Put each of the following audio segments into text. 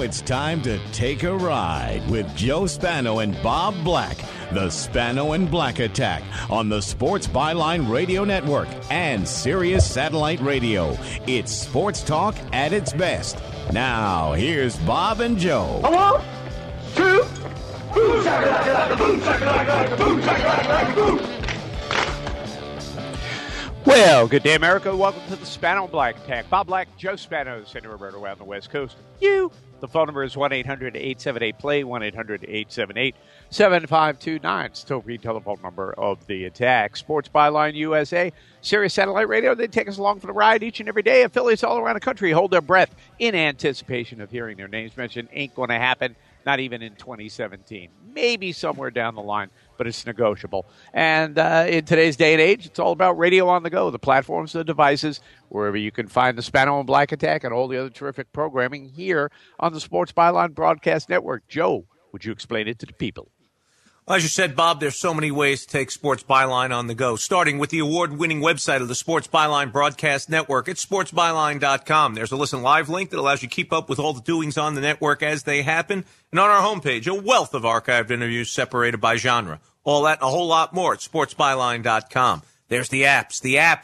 it's time to take a ride with Joe Spano and Bob Black. The Spano and Black Attack on the Sports Byline Radio Network and Sirius Satellite Radio. It's sports talk at its best. Now, here's Bob and Joe. 1, 2, boom, shakalaka, boom, shakalaka, boom, shakalaka, boom. Well, good day, America. Welcome to the Spano and Black Attack. Bob Black, Joe Spano, Senator Roberto around the West Coast. The phone number is 1-800-878-PLAY, 1-800-878-7529. It's the toll-free telephone number of the Attack. Sports Byline USA, Sirius Satellite Radio. They take us along for the ride each and every day. Affiliates all around the country hold their breath in anticipation of hearing their names mentioned. Ain't going to happen, not even in 2017. Maybe somewhere down the line, but it's negotiable. And in today's day and age, it's all about radio on the go, the platforms, the devices, wherever you can find the Spano and Black Attack and all the other terrific programming here on the Sports Byline Broadcast Network. Joe, would you explain it to the people? Well, as you said, Bob, there's so many ways to take Sports Byline on the go, starting with the award-winning website of the Sports Byline Broadcast Network. It's sportsbyline.com. There's a listen live link that allows you to keep up with all the doings on the network as they happen. And on our homepage, a wealth of archived interviews separated by genre. All that and a whole lot more at sportsbyline.com. There's the apps.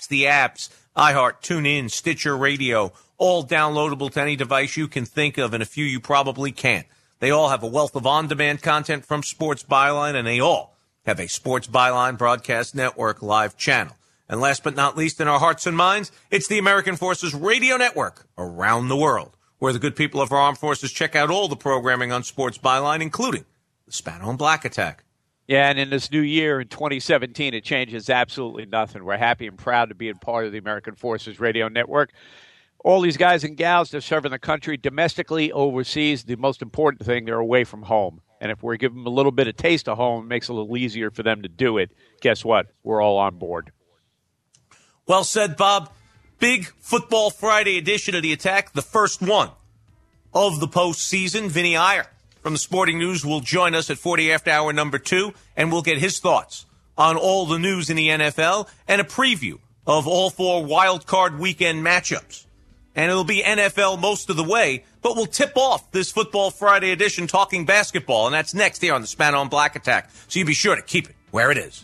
iHeart, TuneIn, Stitcher Radio, all downloadable to any device you can think of, and a few you probably can't. They all have a wealth of on-demand content from Sports Byline, and they all have a Sports Byline Broadcast Network live channel. And last but not least, in our hearts and minds, it's the American Forces Radio Network around the world, where the good people of our armed forces check out all the programming on Sports Byline, including the Spano and Black Attack. Yeah, and in this new year, in 2017, it changes absolutely nothing. We're happy and proud to be a part of the American Forces Radio Network. All these guys and gals, they're serving the country domestically, overseas. The most important thing, they're away from home. And if we give them a little bit of taste of home, it makes it a little easier for them to do it. Guess what? We're all on board. Well said, Bob. Big Football Friday edition of the Attack, the first one of the postseason. Vinny Iyer from the Sporting News will join us at 40 after hour number 2, and we'll get his thoughts on all the news in the NFL and a preview of all 4 wild card weekend matchups. And it'll be NFL most of the way, but we'll tip off this Football Friday edition talking basketball, and that's next here on the Spano and Black Attack. So you be sure to keep it where it is.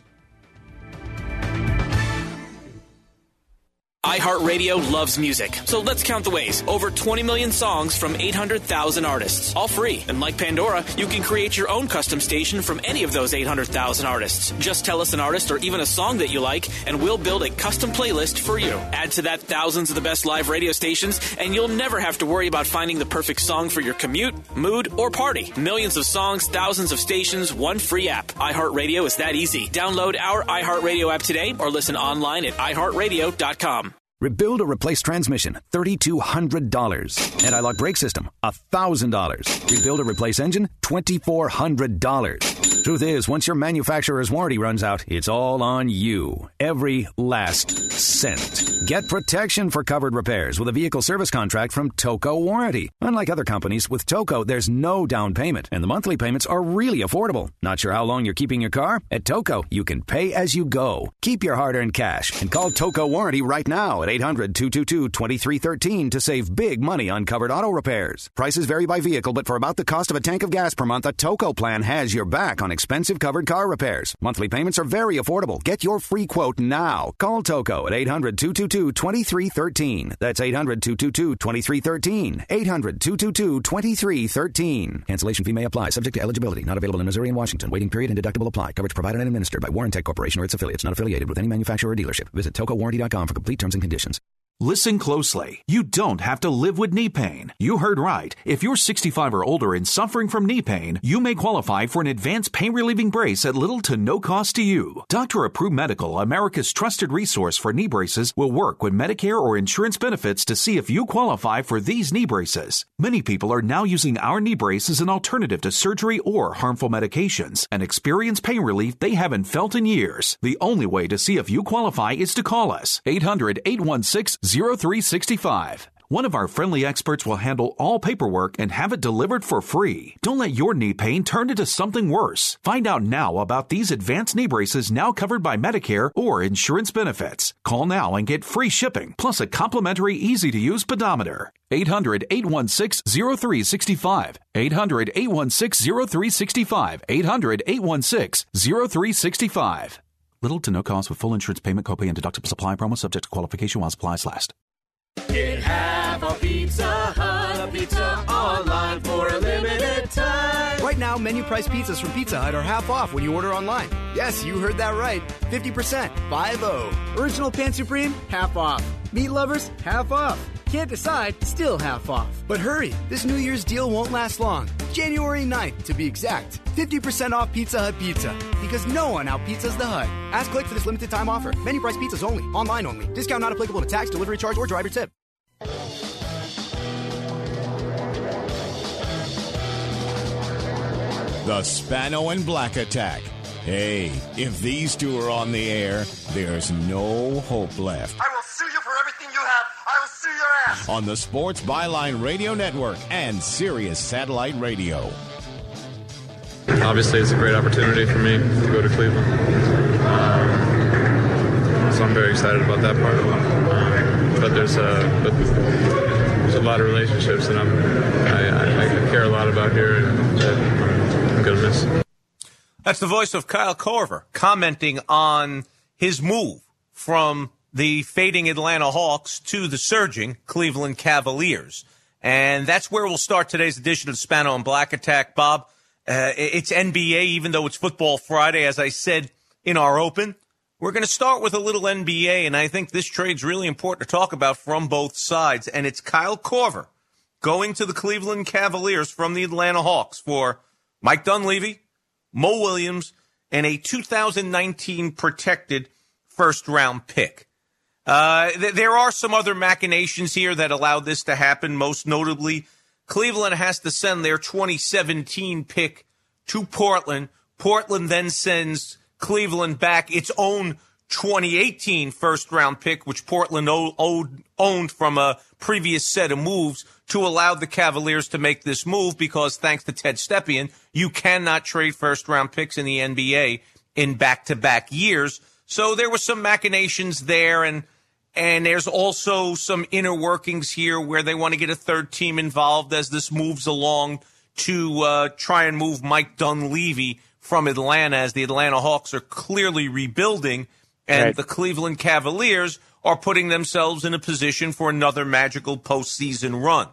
iHeartRadio loves music, so let's count the ways. Over 20 million songs from 800,000 artists, all free. And like Pandora, you can create your own custom station from any of those 800,000 artists. Just tell us an artist or even a song that you like, and we'll build a custom playlist for you. Add to that thousands of the best live radio stations, and you'll never have to worry about finding the perfect song for your commute, mood, or party. Millions of songs, thousands of stations, one free app. iHeartRadio is that easy. Download our iHeartRadio app today or listen online at iHeartRadio.com. Rebuild or replace transmission, $3,200. Anti-lock brake system, $1,000. Rebuild or replace engine, $2,400. Truth is, once your manufacturer's warranty runs out, it's all on you. Every last cent. Get protection for covered repairs with a vehicle service contract from Toco Warranty. Unlike other companies, with Toco, there's no down payment, and the monthly payments are really affordable. Not sure how long you're keeping your car? At Toco, you can pay as you go. Keep your hard-earned cash and call Toco Warranty right now at 800-222-2313 to save big money on covered auto repairs. Prices vary by vehicle, but for about the cost of a tank of gas per month, a Toco plan has your back on expensive covered car repairs. Monthly payments are very affordable. Get your free quote now. Call Toco at 800-222-2313. That's 800-222-2313. 800-222-2313. Cancellation fee may apply. Subject to eligibility. Not available in Missouri and Washington. Waiting period and deductible apply. Coverage provided and administered by Warrantech Corporation or its affiliates. Not affiliated with any manufacturer or dealership. Visit TocoWarranty.com for complete terms and conditions. Listen closely. You don't have to live with knee pain. You heard right. If you're 65 or older and suffering from knee pain, you may qualify for an advanced pain-relieving brace at little to no cost to you. Dr. Approved Medical, America's trusted resource for knee braces, will work with Medicare or insurance benefits to see if you qualify for these knee braces. Many people are now using our knee brace as an alternative to surgery or harmful medications and experience pain relief they haven't felt in years. The only way to see if you qualify is to call us. 800-816-0365. One of our friendly experts will handle all paperwork and have it delivered for free. Don't let your knee pain turn into something worse. Find out now about these advanced knee braces now covered by Medicare or insurance benefits. Call now and get free shipping, plus a complimentary easy-to-use pedometer. 800-816-0365. 800-816-0365. 800-816-0365. Little to no cost with full insurance payment, copay, and deductible supply. Promo subject to qualification while supplies last. Get half a Pizza Hut pizza online for a limited time. Right now, menu price pizzas from Pizza Hut are half off when you order online. Yes, you heard that right. 50%. 5-0. Original Pan Supreme, half off. Meat lovers, half off. Can't decide, still half off. But hurry, this New Year's deal won't last long. January 9th, to be exact. 50% off Pizza Hut pizza. Because no one out-pizzas the Hut. Ask Click for this limited time offer. Menu price pizzas only. Online only. Discount not applicable to tax, delivery charge, or driver tip. The Spano and Black Attack. Hey, if these two are on the air, there's no hope left. I will sue you for everything you have. I will sue your ass. On the Sports Byline Radio Network and Sirius Satellite Radio. Obviously, it's a great opportunity for me to go to Cleveland. So I'm very excited about that part of it. But there's a lot of relationships that I care a lot about here that I'm going to miss. That's the voice of Kyle Korver commenting on his move from the fading Atlanta Hawks to the surging Cleveland Cavaliers. And that's where we'll start today's edition of Spano and Black Attack, Bob. It's NBA, even though it's Football Friday, as I said in our open. We're going to start with a little NBA, and I think this trade's really important to talk about from both sides. And it's Kyle Korver going to the Cleveland Cavaliers from the Atlanta Hawks for Mike Dunleavy, Mo Williams, and a 2019 protected first-round pick. There are some other machinations here that allowed this to happen. Most notably, Cleveland has to send their 2017 pick to Portland. Portland then sends Cleveland back its own 2018 first-round pick, which Portland owned from a previous set of moves, to allow the Cavaliers to make this move because, thanks to Ted Stepien, you cannot trade first-round picks in the NBA in back-to-back years. So there were some machinations there, and there's also some inner workings here where they want to get a third team involved as this moves along to try and move Mike Dunleavy from Atlanta, as the Atlanta Hawks are clearly rebuilding, and the Cleveland Cavaliers are putting themselves in a position for another magical postseason run.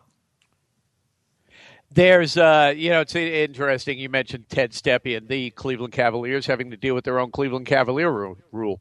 There's, it's interesting. You mentioned Ted Stepien, the Cleveland Cavaliers having to deal with their own Cleveland Cavalier rule.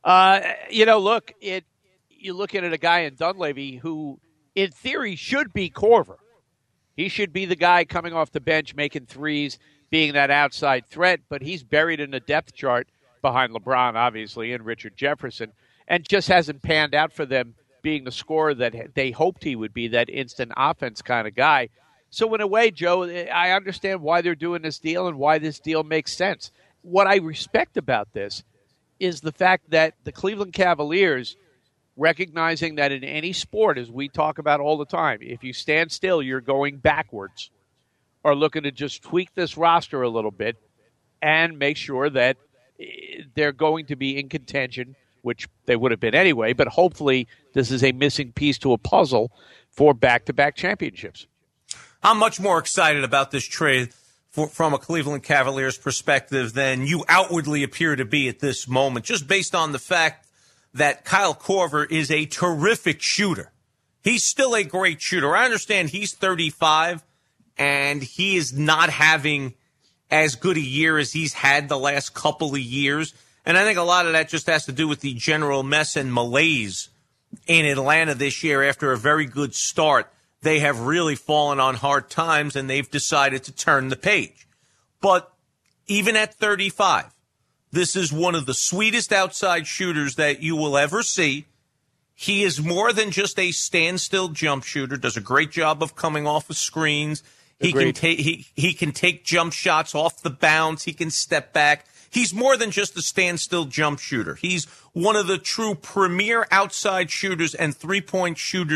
Look, you look at it, a guy in Dunleavy who, in theory, should be Korver. He should be the guy coming off the bench, making threes, being that outside threat, but he's buried in the depth chart behind LeBron, obviously, and Richard Jefferson, and just hasn't panned out for them being the scorer that they hoped he would be, that instant offense kind of guy. So in a way, Joe, I understand why they're doing this deal and why this deal makes sense. What I respect about this is the fact that the Cleveland Cavaliers, recognizing that in any sport, as we talk about all the time, if you stand still, you're going backwards, are looking to just tweak this roster a little bit and make sure that they're going to be in contention, which they would have been anyway, but hopefully this is a missing piece to a puzzle for back-to-back championships. I'm much more excited about this trade from a Cleveland Cavaliers perspective than you outwardly appear to be at this moment, just based on the fact that Kyle Korver is a terrific shooter. He's still a great shooter. I understand he's 35, and he is not having as good a year as he's had the last couple of years. And I think a lot of that just has to do with the general mess and malaise in Atlanta this year. After a very good start, they have really fallen on hard times, and they've decided to turn the page. But even at 35, this is one of the sweetest outside shooters that you will ever see. He is more than just a standstill jump shooter, does a great job of coming off of screens. He can take jump shots off the bounce. He can step back. He's more than just a standstill jump shooter. He's one of the true premier outside shooters and three-point shooters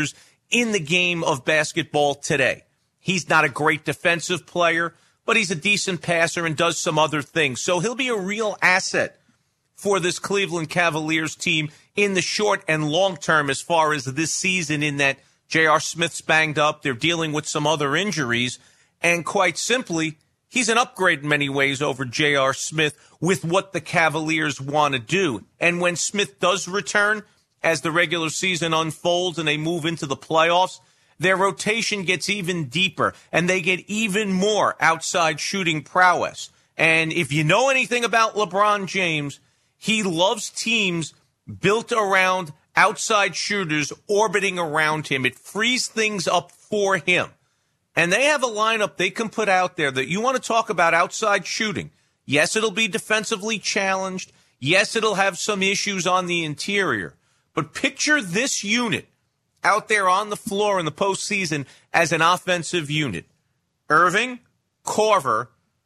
in the game of basketball today. He's not a great defensive player, but he's a decent passer and does some other things. So he'll be a real asset for this Cleveland Cavaliers team in the short and long term as far as this season, in that J.R. Smith's banged up. They're dealing with some other injuries. And quite simply, he's an upgrade in many ways over J.R. Smith with what the Cavaliers want to do. And when Smith does return, as the regular season unfolds and they move into the playoffs, their rotation gets even deeper and they get even more outside shooting prowess. And if you know anything about LeBron James, he loves teams built around outside shooters orbiting around him. It frees things up for him. And they have a lineup they can put out there that you want to talk about outside shooting. Yes, it'll be defensively challenged. Yes, it'll have some issues on the interior. But picture this unit out there on the floor in the postseason as an offensive unit. Irving, Korver,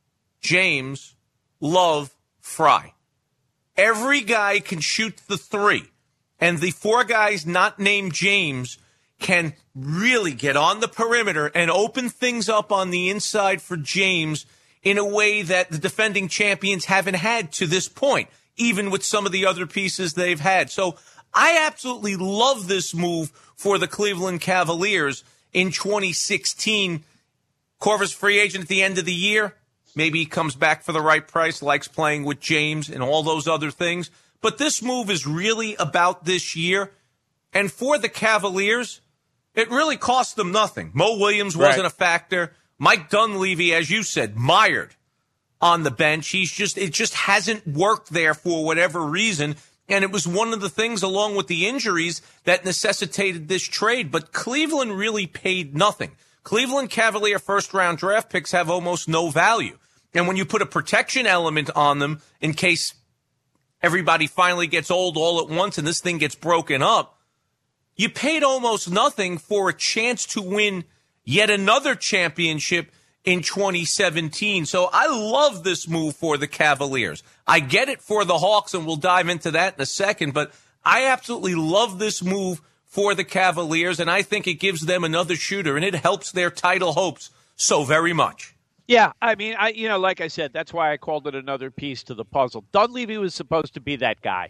James, Love, Fry. Every guy can shoot the three. And the four guys not named James can really get on the perimeter and open things up on the inside for James in a way that the defending champions haven't had to this point, even with some of the other pieces they've had. So I absolutely love this move for the Cleveland Cavaliers in 2016. Korver's free agent at the end of the year. Maybe he comes back for the right price, likes playing with James and all those other things. But this move is really about this year. And for the Cavaliers, it really cost them nothing. Mo Williams wasn't a factor. Mike Dunleavy, as you said, mired on the bench. It just hasn't worked there for whatever reason. And it was one of the things, along with the injuries, that necessitated this trade. But Cleveland really paid nothing. Cleveland Cavalier first-round draft picks have almost no value. And when you put a protection element on them in case everybody finally gets old all at once and this thing gets broken up, you paid almost nothing for a chance to win yet another championship in 2017. So I love this move for the Cavaliers. I get it for the Hawks, and we'll dive into that in a second, but I absolutely love this move for the Cavaliers, and I think it gives them another shooter, and it helps their title hopes so very much. Yeah, I mean, like I said, that's why I called it another piece to the puzzle. Dunleavy was supposed to be that guy.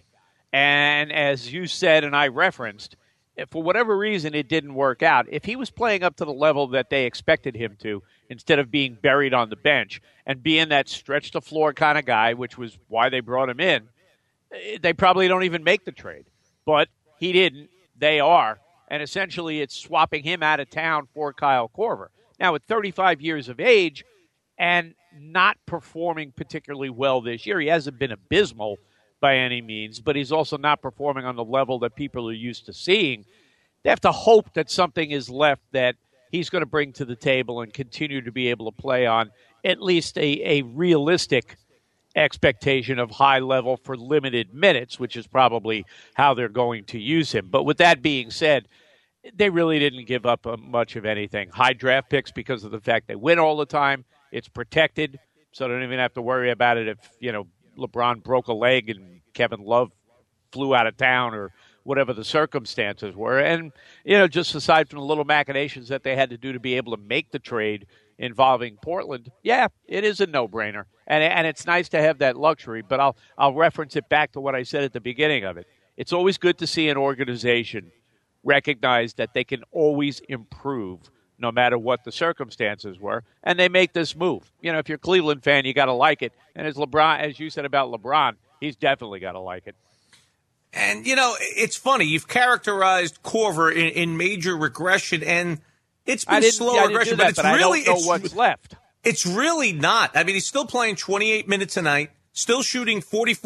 And as you said and I referenced, if for whatever reason it didn't work out, if he was playing up to the level that they expected him to, instead of being buried on the bench and being that stretch the floor kind of guy, which was why they brought him in, they probably don't even make the trade. But he didn't. They are. And essentially it's swapping him out of town for Kyle Korver. Now, at 35 years of age and not performing particularly well this year, he hasn't been abysmal by any means, but he's also not performing on the level that people are used to seeing. They have to hope that something is left that he's going to bring to the table and continue to be able to play on at least a realistic expectation of high level for limited minutes, which is probably how they're going to use him. But with that being said, they really didn't give up much of anything. High draft picks because of the fact they win all the time. It's protected, so they don't even have to worry about it if, LeBron broke a leg and Kevin Love flew out of town or whatever the circumstances were. And, just aside from the little machinations that they had to do to be able to make the trade involving Portland, yeah, it is a no-brainer. And it's nice to have that luxury, but I'll reference it back to what I said at the beginning of it. It's always good to see an organization recognize that they can always improve no matter what the circumstances were, and they make this move. If you're a Cleveland fan, you got to like it. And as LeBron, as you said about LeBron, he's definitely got to like it. And, it's funny. You've characterized Korver in major regression, and it's been slow regression, but I don't know what's left. It's really not. I mean, he's still playing 28 minutes a night, still shooting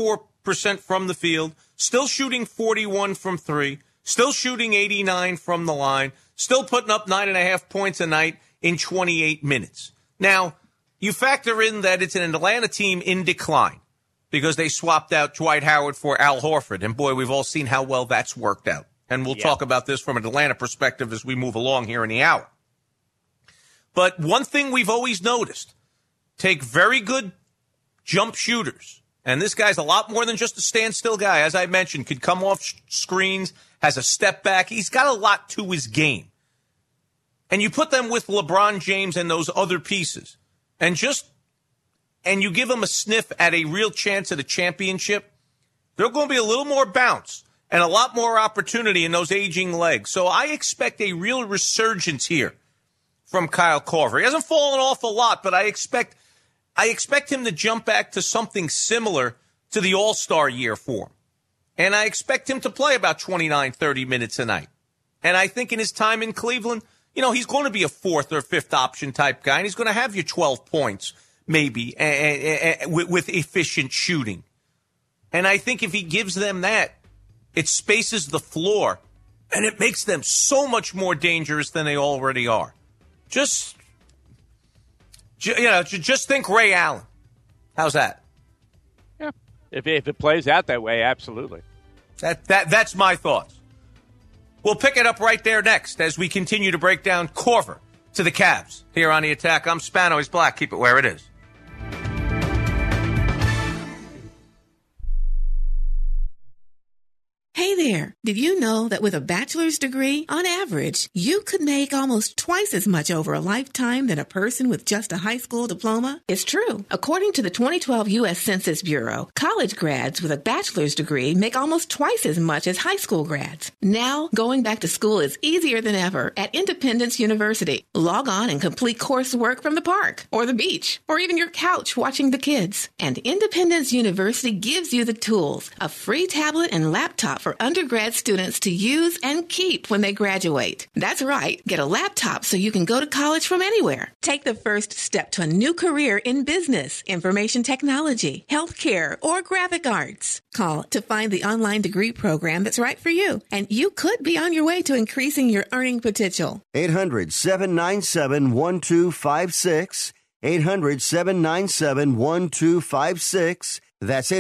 44% from the field, still shooting 41 from three, still shooting 89 from the line, still putting up 9.5 points a night in 28 minutes. Now, you factor in that it's an Atlanta team in decline because they swapped out Dwight Howard for Al Horford. And, boy, we've all seen how well that's worked out. And we'll talk about this from an Atlanta perspective as we move along here in the hour. But one thing we've always noticed, take very good jump shooters. And this guy's a lot more than just a standstill guy. As I mentioned, could come off screens, has a step back. He's got a lot to his game. and you put them with LeBron James and those other pieces, and you give them a sniff at a real chance at a championship, they're going to be a little more bounce and a lot more opportunity in those aging legs. So I expect a real resurgence here from Kyle Korver. He hasn't fallen off a lot, but I expect him to jump back to something similar to the All-Star year for him. And I expect him to play about 29, 30 minutes a night. And I think in his time in Cleveland, he's going to be a fourth or fifth option type guy, and he's going to have you 12 points, maybe, with efficient shooting. And I think if he gives them that, it spaces the floor, and it makes them so much more dangerous than they already are. Just think Ray Allen. How's that? Yeah. If it plays out that way, absolutely. That's my thoughts. We'll pick it up right there next as we continue to break down Korver to the Cavs here on The Attack. I'm Spano. He's Black. Keep it where it is. Hey there, did you know that with a bachelor's degree, on average, you could make almost twice as much over a lifetime than a person with just a high school diploma? It's true. According to the 2012 U.S. Census Bureau, college grads with a bachelor's degree make almost twice as much as high school grads. Now, going back to school is easier than ever at Independence University. Log on and complete coursework from the park, or the beach, or even your couch watching the kids. And Independence University gives you the tools, a free tablet and laptop for undergrad students to use and keep when they graduate. That's right. Get a laptop so you can go to college from anywhere. Take the first step to a new career in business, information technology, healthcare, or graphic arts. Call to find the online degree program that's right for you, and you could be on your way to increasing your earning potential. 800-797-1256. 800-797-1256. That's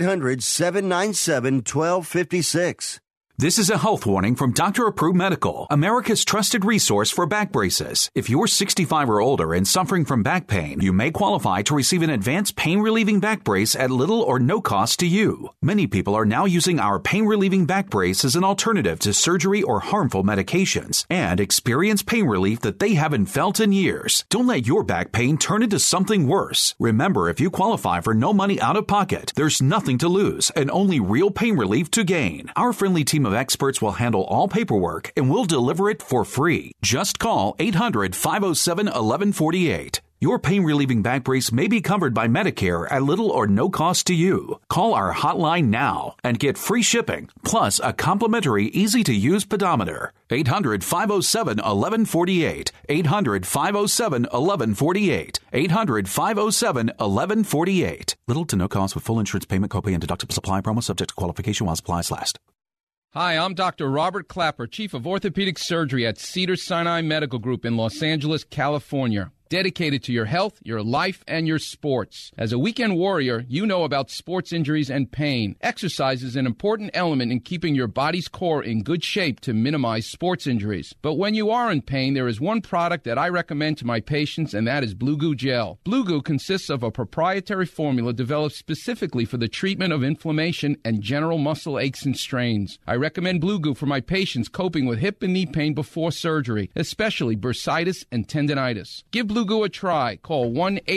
800-797-1256. This is a health warning from Dr. Approved Medical, America's trusted resource for back braces. If you're 65 or older and suffering from back pain, you may qualify to receive an advanced pain-relieving back brace at little or no cost to you. Many people are now using our pain-relieving back brace as an alternative to surgery or harmful medications and experience pain relief that they haven't felt in years. Don't let your back pain turn into something worse. Remember, if you qualify for no money out of pocket, there's nothing to lose and only real pain relief to gain. Our friendly team of experts will handle all paperwork and will deliver it for free. Just call 800-507-1148. Your pain-relieving back brace may be covered by Medicare at little or no cost to you. Call our hotline now and get free shipping, plus a complimentary easy-to-use pedometer. 800-507-1148. 800-507-1148. 800-507-1148. Little to no cost with full insurance payment, copay, and deductible supply promo subject to qualification while supplies last. Hi, I'm Dr. Robert Clapper, Chief of Orthopedic Surgery at Cedars-Sinai Medical Group in Los Angeles, California. Dedicated to your health, your life, and your sports. As a weekend warrior, you know about sports injuries and pain. Exercise is an important element in keeping your body's core in good shape to minimize sports injuries. But when you are in pain, there is one product that I recommend to my patients, and that is Blue Goo Gel. Blue Goo consists of a proprietary formula developed specifically for the treatment of inflammation and general muscle aches and strains. I recommend Blue Goo for my patients coping with hip and knee pain before surgery, especially bursitis and tendinitis. Give Blue Goo a try. Call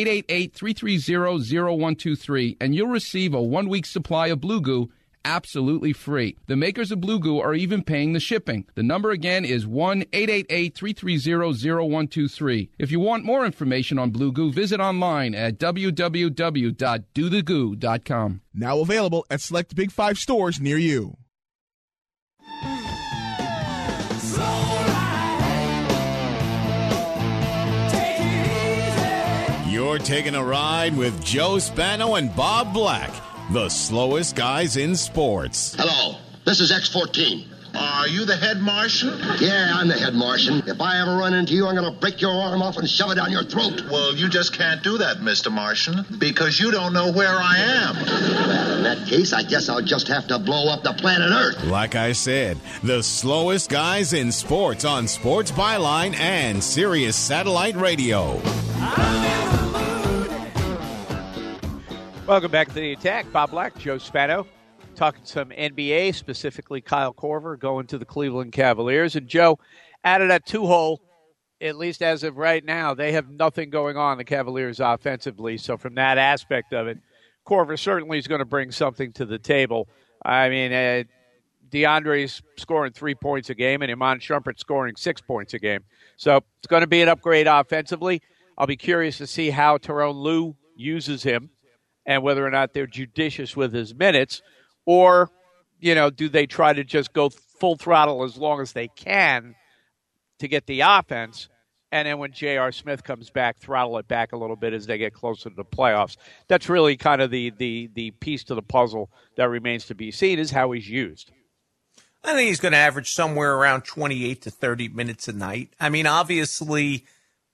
1-888-330-0123 and you'll receive a 1-week supply of Blue Goo absolutely free. The makers of Blue Goo are even paying the shipping. The number again is 1-888-330-0123. If you want more information on Blue Goo, visit online at www.dothegoo.com. Now available at select Big 5 stores near you. You're taking a ride with Joe Spano and Bob Black, the slowest guys in sports. Hello, this is X-14. Are you the head Martian? Yeah, I'm the head Martian. If I ever run into you, I'm going to break your arm off and shove it down your throat. Well, you just can't do that, Mr. Martian, because you don't know where I am. Well, in that case, I guess I'll just have to blow up the planet Earth. Like I said, the slowest guys in sports on Sports Byline and Sirius Satellite Radio. Welcome back to The Attack. Bob Black, Joe Spano, talking some NBA, specifically Kyle Korver going to the Cleveland Cavaliers. And Joe, out of that 2-hole at least as of right now, they have nothing going on, the Cavaliers, offensively. So from that aspect of it, Korver certainly is going to bring something to the table. I mean, DeAndre's scoring 3 points a game, and Iman Shumpert scoring 6 points a game. So it's going to be an upgrade offensively. I'll be curious to see how Tyrone Lue uses him and whether or not they're judicious with his minutes, or, do they try to just go full throttle as long as they can to get the offense, and then when J.R. Smith comes back, throttle it back a little bit as they get closer to the playoffs. That's really kind of the piece to the puzzle that remains to be seen, is how he's used. I think he's going to average somewhere around 28 to 30 minutes a night. I mean, obviously,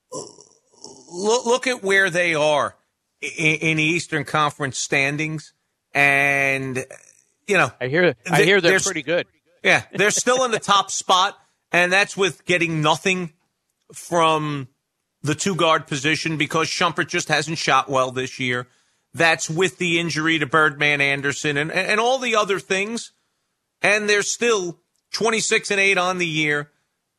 look at where they are in the Eastern Conference standings, and I hear they're pretty good. Yeah, they're still in the top spot, and that's with getting nothing from the two-guard position because Shumpert just hasn't shot well this year. That's with the injury to Birdman Anderson and all the other things, and they're still 26-8 on the year.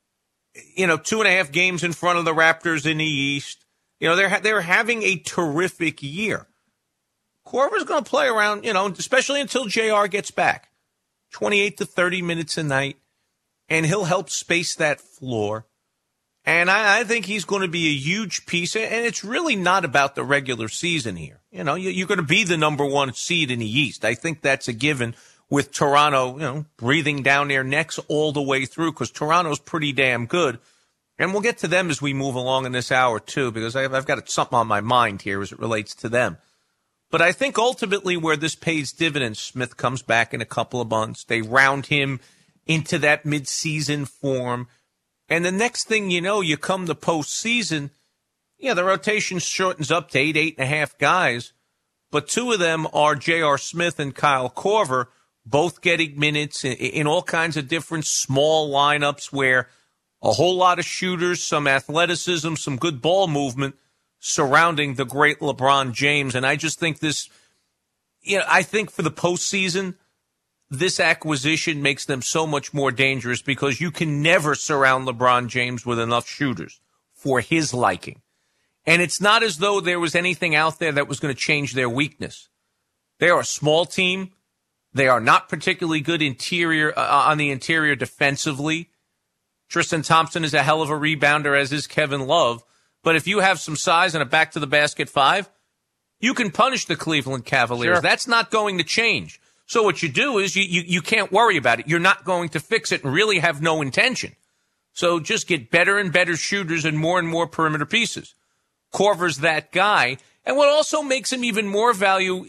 2.5 games in front of the Raptors in the East. They're having a terrific year. Korver's going to play around, especially until JR gets back. 28 to 30 minutes a night, and he'll help space that floor. And I think he's going to be a huge piece, and it's really not about the regular season here. You're going to be the number one seed in the East. I think that's a given with Toronto, breathing down their necks all the way through because Toronto's pretty damn good. And we'll get to them as we move along in this hour, too, because I've got something on my mind here as it relates to them. But I think ultimately where this pays dividends, Smith comes back in a couple of months. They round him into that midseason form. And the next thing you know, you come to postseason, the rotation shortens up to 8.5 guys. But two of them are J.R. Smith and Kyle Korver, both getting minutes in all kinds of different small lineups where a whole lot of shooters, some athleticism, some good ball movement surrounding the great LeBron James. And I just think this, I think for the postseason, this acquisition makes them so much more dangerous because you can never surround LeBron James with enough shooters for his liking. And it's not as though there was anything out there that was going to change their weakness. They are a small team. They are not particularly good on the interior defensively. Tristan Thompson is a hell of a rebounder, as is Kevin Love. But if you have some size and a back-to-the-basket 5, you can punish the Cleveland Cavaliers. Sure. That's not going to change. So what you do is you can't worry about it. You're not going to fix it and really have no intention. So just get better and better shooters and more perimeter pieces. Korver's that guy. And what also makes him even more value,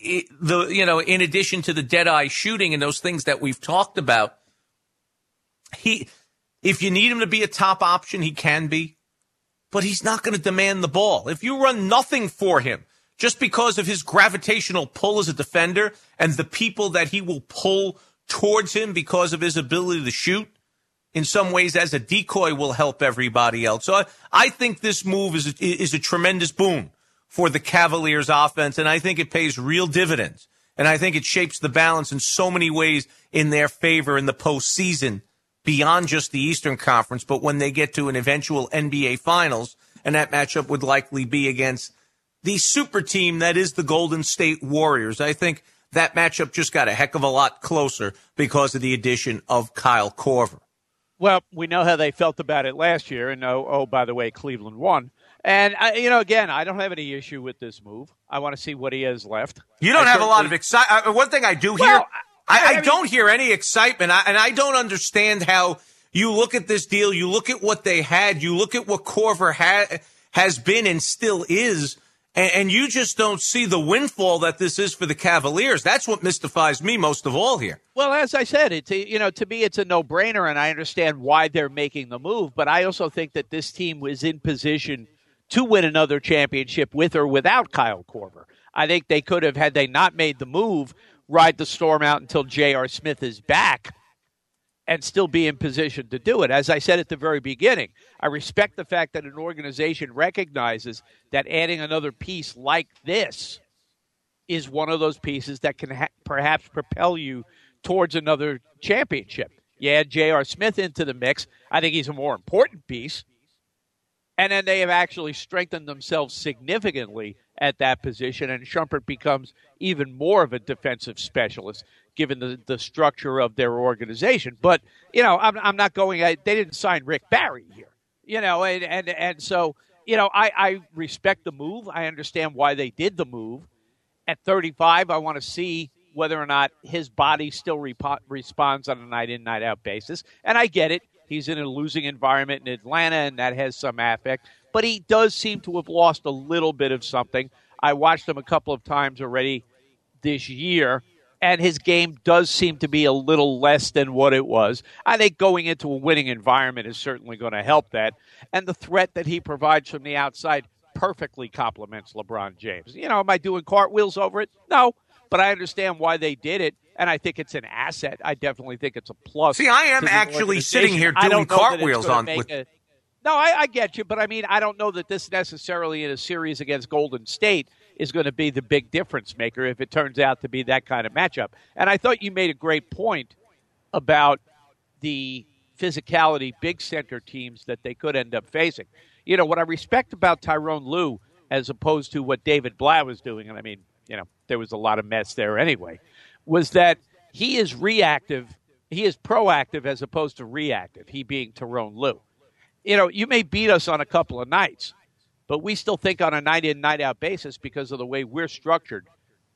in addition to the dead-eye shooting and those things that we've talked about, if you need him to be a top option, he can be. But he's not going to demand the ball. If you run nothing for him, just because of his gravitational pull as a defender and the people that he will pull towards him because of his ability to shoot, in some ways as a decoy will help everybody else. So I think this move is a tremendous boon for the Cavaliers offense, and I think it pays real dividends. And I think it shapes the balance in so many ways in their favor in the postseason beyond just the Eastern Conference, but when they get to an eventual NBA Finals, and that matchup would likely be against the super team that is the Golden State Warriors. I think that matchup just got a heck of a lot closer because of the addition of Kyle Korver. Well, we know how they felt about it last year, and by the way, Cleveland won. And, again, I don't have any issue with this move. I want to see what he has left. You don't have a lot of excitement. One thing I do hear, I don't hear any excitement, and I don't understand how you look at this deal, you look at what they had, you look at what Korver has been and still is, and you just don't see the windfall that this is for the Cavaliers. That's what mystifies me most of all here. Well, as I said, to me it's a no-brainer, and I understand why they're making the move, but I also think that this team was in position to win another championship with or without Kyle Korver. I think they could have, had they not made the move, ride the storm out until J.R. Smith is back and still be in position to do it. As I said at the very beginning, I respect the fact that an organization recognizes that adding another piece like this is one of those pieces that can perhaps propel you towards another championship. You add J.R. Smith into the mix. I think he's a more important piece. And then they have actually strengthened themselves significantly at that position, and Shumpert becomes even more of a defensive specialist given the structure of their organization. But, I'm not going – they didn't sign Rick Barry here, and so, I respect the move. I understand why they did the move. At 35, I want to see whether or not his body still responds on a night-in, night-out basis. And I get it. He's in a losing environment in Atlanta, and that has some affect. But he does seem to have lost a little bit of something. I watched him a couple of times already this year, and his game does seem to be a little less than what it was. I think going into a winning environment is certainly going to help that. And the threat that he provides from the outside perfectly complements LeBron James. Am I doing cartwheels over it? No, but I understand why they did it. And I think it's an asset. I definitely think it's a plus. See, I am actually sitting here doing cartwheels on. No, I get you, but I don't know that this necessarily in a series against Golden State is going to be the big difference maker if it turns out to be that kind of matchup. And I thought you made a great point about the physicality big center teams that they could end up facing. What I respect about Tyronn Lue as opposed to what David Blatt was doing, and there was a lot of mess there anyway, was that he is reactive. He is proactive as opposed to reactive, he being Tyronn Lue. You may beat us on a couple of nights, but we still think on a night-in, night-out basis because of the way we're structured.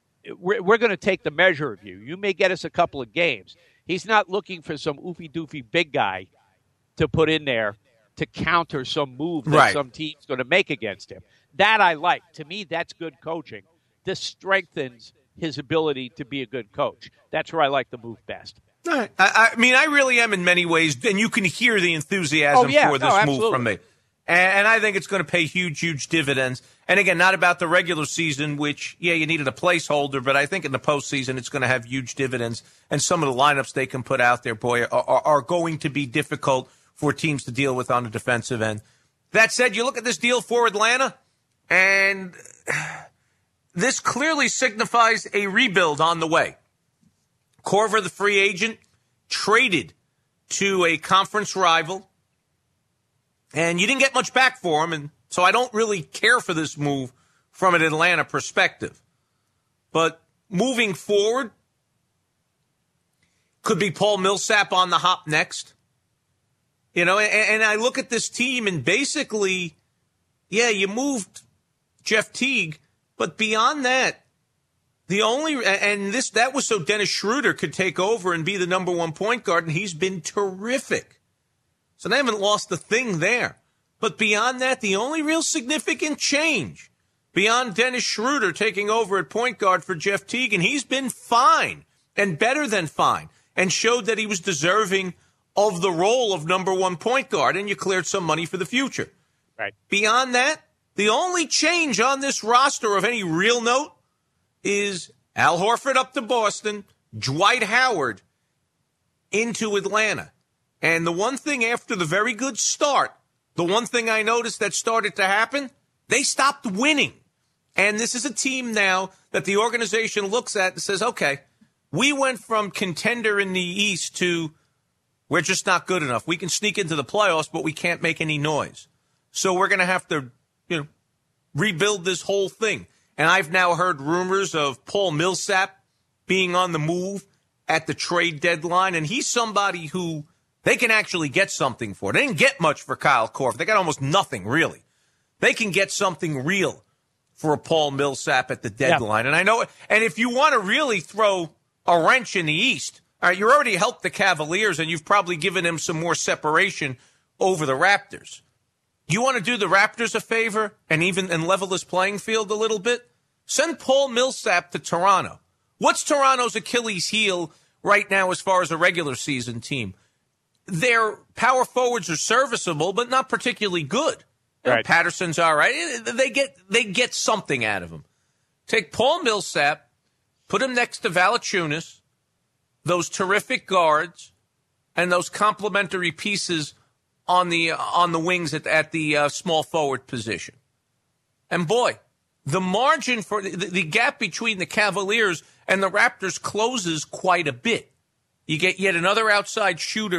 We're going to take the measure of you. You may get us a couple of games. He's not looking for some oofy-doofy big guy to put in there to counter some move that some team's going to make against him. That I like. To me, that's good coaching. This strengthens his ability to be a good coach. That's where I like the move best. All right. I really am in many ways, and you can hear the enthusiasm for this move from me. And I think it's going to pay huge, huge dividends. And again, not about the regular season, which, you needed a placeholder, but I think in the postseason it's going to have huge dividends. And some of the lineups they can put out there, boy, are going to be difficult for teams to deal with on the defensive end. That said, you look at this deal for Atlanta, and this clearly signifies a rebuild on the way. Korver, the free agent, traded to a conference rival, and you didn't get much back for him, and so I don't really care for this move from an Atlanta perspective. But moving forward, could be Paul Millsap on the hop next. And I look at this team, and basically, you moved Jeff Teague, but beyond that, that was so Dennis Schroeder could take over and be the number one point guard, and he's been terrific. So they haven't lost a thing there. But beyond that, the only real significant change, beyond Dennis Schroeder taking over at point guard for Jeff Teague, and he's been fine and better than fine, and showed that he was deserving of the role of number one point guard, and you cleared some money for the future. Right. Beyond that, the only change on this roster of any real note is Al Horford up to Boston, Dwight Howard into Atlanta. And the one thing after the very good start, the one thing I noticed that started to happen, they stopped winning. And this is a team now that the organization looks at and says, okay, we went from contender in the East to we're just not good enough. We can sneak into the playoffs, but we can't make any noise. So we're going to have to, rebuild this whole thing. And I've now heard rumors of Paul Millsap being on the move at the trade deadline. And he's somebody who they can actually get something for. They didn't get much for Kyle Korver. They got almost nothing, really. They can get something real for a Paul Millsap at the deadline. Yeah. And I know, and if you want to really throw a wrench in the East, all right, you already helped the Cavaliers, and you've probably given them some more separation over the Raptors. You want to do the Raptors a favor and level this playing field a little bit? Send Paul Millsap to Toronto. What's Toronto's Achilles heel right now as far as a regular season team? Their power forwards are serviceable, but not particularly good. Right. Patterson's all right. They get something out of him. Take Paul Millsap, put him next to Valanciunas, those terrific guards, and those complementary pieces on the wings at the small forward position. And boy, the margin for the gap between the Cavaliers and the Raptors closes quite a bit. You get yet another outside shooter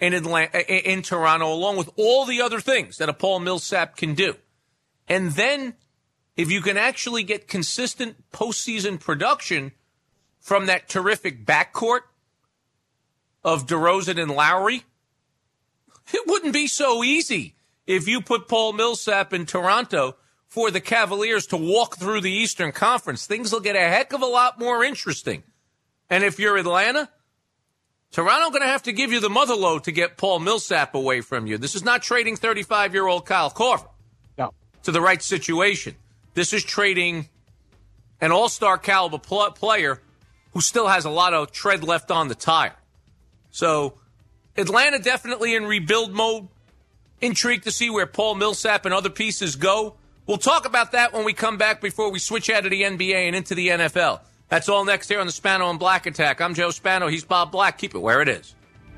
in Toronto, along with all the other things that a Paul Millsap can do. And then if you can actually get consistent postseason production from that terrific backcourt of DeRozan and Lowry, it wouldn't be so easy if you put Paul Millsap in Toronto for the Cavaliers to walk through the Eastern Conference. Things will get a heck of a lot more interesting. And if you're Atlanta, Toronto going to have to give you the mother lode to get Paul Millsap away from you. This is not trading 35-year-old Kyle Korver to the right situation. This is trading an all-star caliber player who still has a lot of tread left on the tire. So Atlanta definitely in rebuild mode. Intrigued to see where Paul Millsap and other pieces go. We'll talk about that when we come back before we switch out of the NBA and into the NFL. That's all next here on the Spano and Black Attack. I'm Joe Spano. He's Bob Black. Keep it where it is.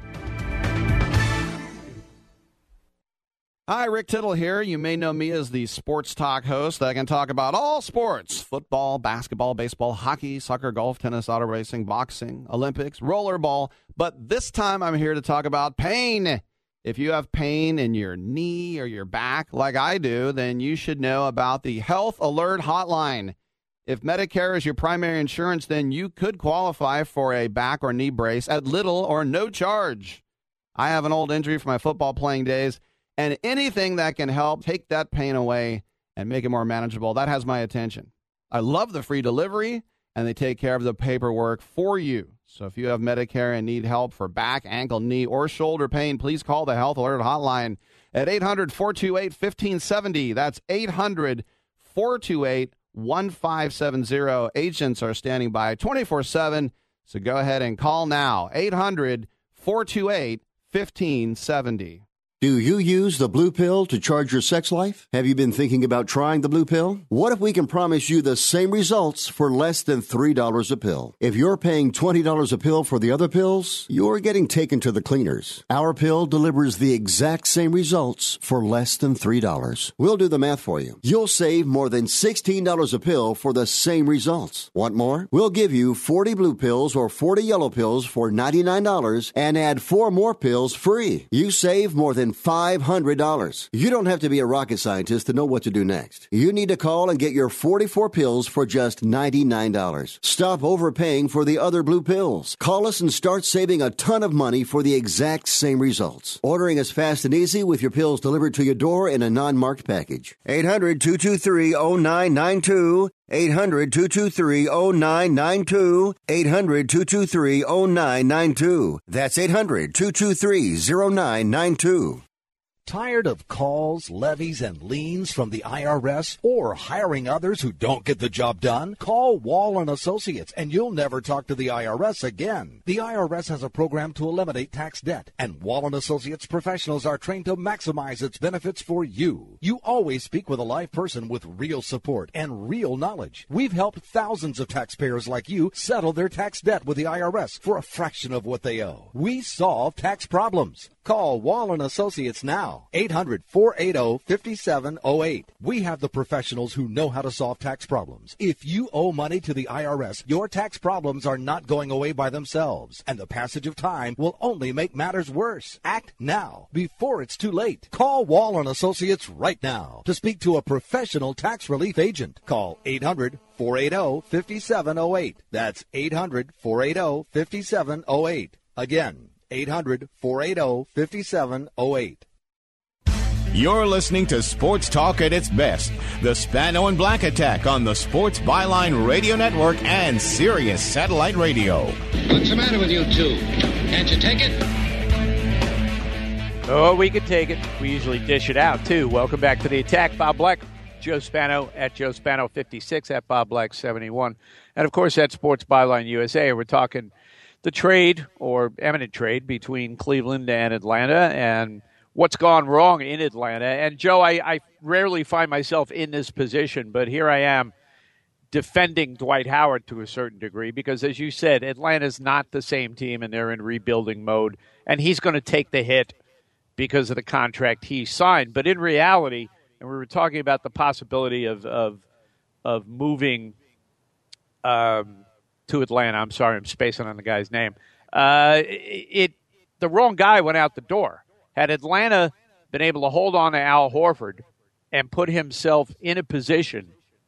Hi, Rick Tittle here. You may know me as the sports talk host that can talk about all sports: football, basketball, baseball, hockey, soccer, golf, tennis, auto racing, boxing, Olympics, rollerball. But this time I'm here to talk about pain. If you have pain in your knee or your back like I do, then you should know about the Health Alert Hotline. If Medicare is your primary insurance, then you could qualify for a back or knee brace at little or no charge. I have an old injury from my football playing days, and anything that can help take that pain away and make it more manageable, that has my attention. I love the free delivery, and they take care of the paperwork for you. So if you have Medicare and need help for back, ankle, knee, or shoulder pain, please call the Health Alert Hotline at 800-428-1570. That's 800-428-1570. 1570. Agents are standing by 24/7, so go ahead and call now. 800-428-1570. Do you use the blue pill to charge your sex life? Have you been thinking about trying the blue pill? What if we can promise you the same results for less than $3 a pill? If you're paying $20 a pill for the other pills, you're getting taken to the cleaners. Our pill delivers the exact same results for less than $3. We'll do the math for you. You'll save more than $16 a pill for the same results. Want more? We'll give you 40 blue pills or 40 yellow pills for $99 and add 4 more pills free. You save more than $500. You don't have to be a rocket scientist to know what to do next. You need to call and get your 44 pills for just $99. Stop overpaying for the other blue pills. Call us and start saving a ton of money for the exact same results. Ordering is fast and easy with your pills delivered to your door in a non-marked package. 800-223-0992. 800-223-0992. 800-223-0992. That's 800-223-0992. Tired of calls, levies, and liens from the IRS or hiring others who don't get the job done? Call Wall & Associates and you'll never talk to the IRS again. The IRS has a program to eliminate tax debt, and Wall & Associates professionals are trained to maximize its benefits for you. You always speak with a live person with real support and real knowledge. We've helped thousands of taxpayers like you settle their tax debt with the IRS for a fraction of what they owe. We solve tax problems. Call Wall & Associates now, 800-480-5708. We have the professionals who know how to solve tax problems. If you owe money to the IRS, your tax problems are not going away by themselves, and the passage of time will only make matters worse. Act now, before it's too late. Call Wall & Associates right now to speak to a professional tax relief agent. Call 800-480-5708. That's 800-480-5708. Again, 800-480-5708. You're listening to Sports Talk at its best. The Spano and Black Attack on the Sports Byline Radio Network and Sirius Satellite Radio. What's the matter with you two? Can't you take it? Oh, we can take it. We usually dish it out, too. Welcome back to the Attack. Bob Black, Joe Spano at Joe Spano 56, at Bob Black 71. And, of course, at Sports Byline USA. We're talking the trade or imminent trade between Cleveland and Atlanta and what's gone wrong in Atlanta. And, Joe, I rarely find myself in this position, but here I am defending Dwight Howard to a certain degree because, as you said, Atlanta's not the same team and they're in rebuilding mode, and he's going to take the hit because of the contract he signed. But in reality, and we were talking about the possibility of moving to Atlanta. I'm sorry, I'm spacing on the guy's name. The the wrong guy went out the door. Had Atlanta been able to hold on to Al Horford and put them in a position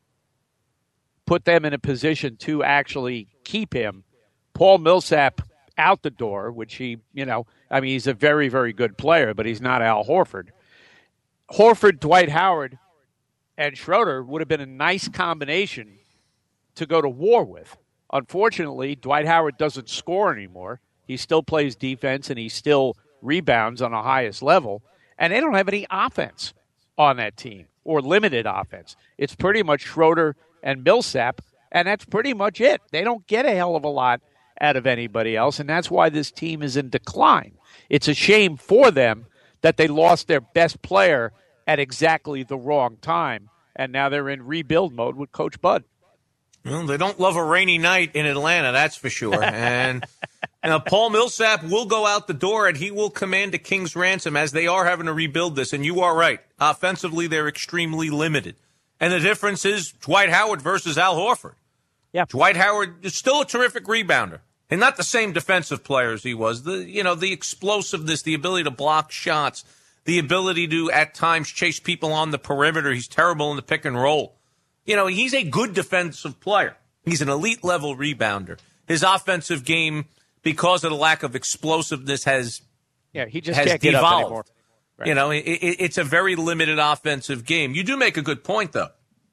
to actually keep him, Paul Millsap out the door, which he's a very, very good player, but he's not Al Horford. Horford, Dwight Howard, and Schroeder would have been a nice combination to go to war with. Unfortunately, Dwight Howard doesn't score anymore. He still plays defense, and he still rebounds on the highest level. And they don't have any offense on that team, or limited offense. It's pretty much Schroeder and Millsap, and that's pretty much it. They don't get a hell of a lot out of anybody else, and that's why this team is in decline. It's a shame for them that they lost their best player at exactly the wrong time, and now they're in rebuild mode with Coach Bud. Well, they don't love a rainy night in Atlanta, that's for sure. And Paul Millsap will go out the door, and he will command a king's ransom, as they are having to rebuild this. And you are right. Offensively, they're extremely limited. And the difference is Dwight Howard versus Al Horford. Yeah. Dwight Howard is still a terrific rebounder, and not the same defensive player as he was. The explosiveness, the ability to block shots, the ability to, at times, chase people on the perimeter. He's terrible in the pick and roll. He's a good defensive player. He's an elite-level rebounder. His offensive game, because of the lack of explosiveness, he just can't get up anymore. Right. It's a very limited offensive game. You do make a good point, though.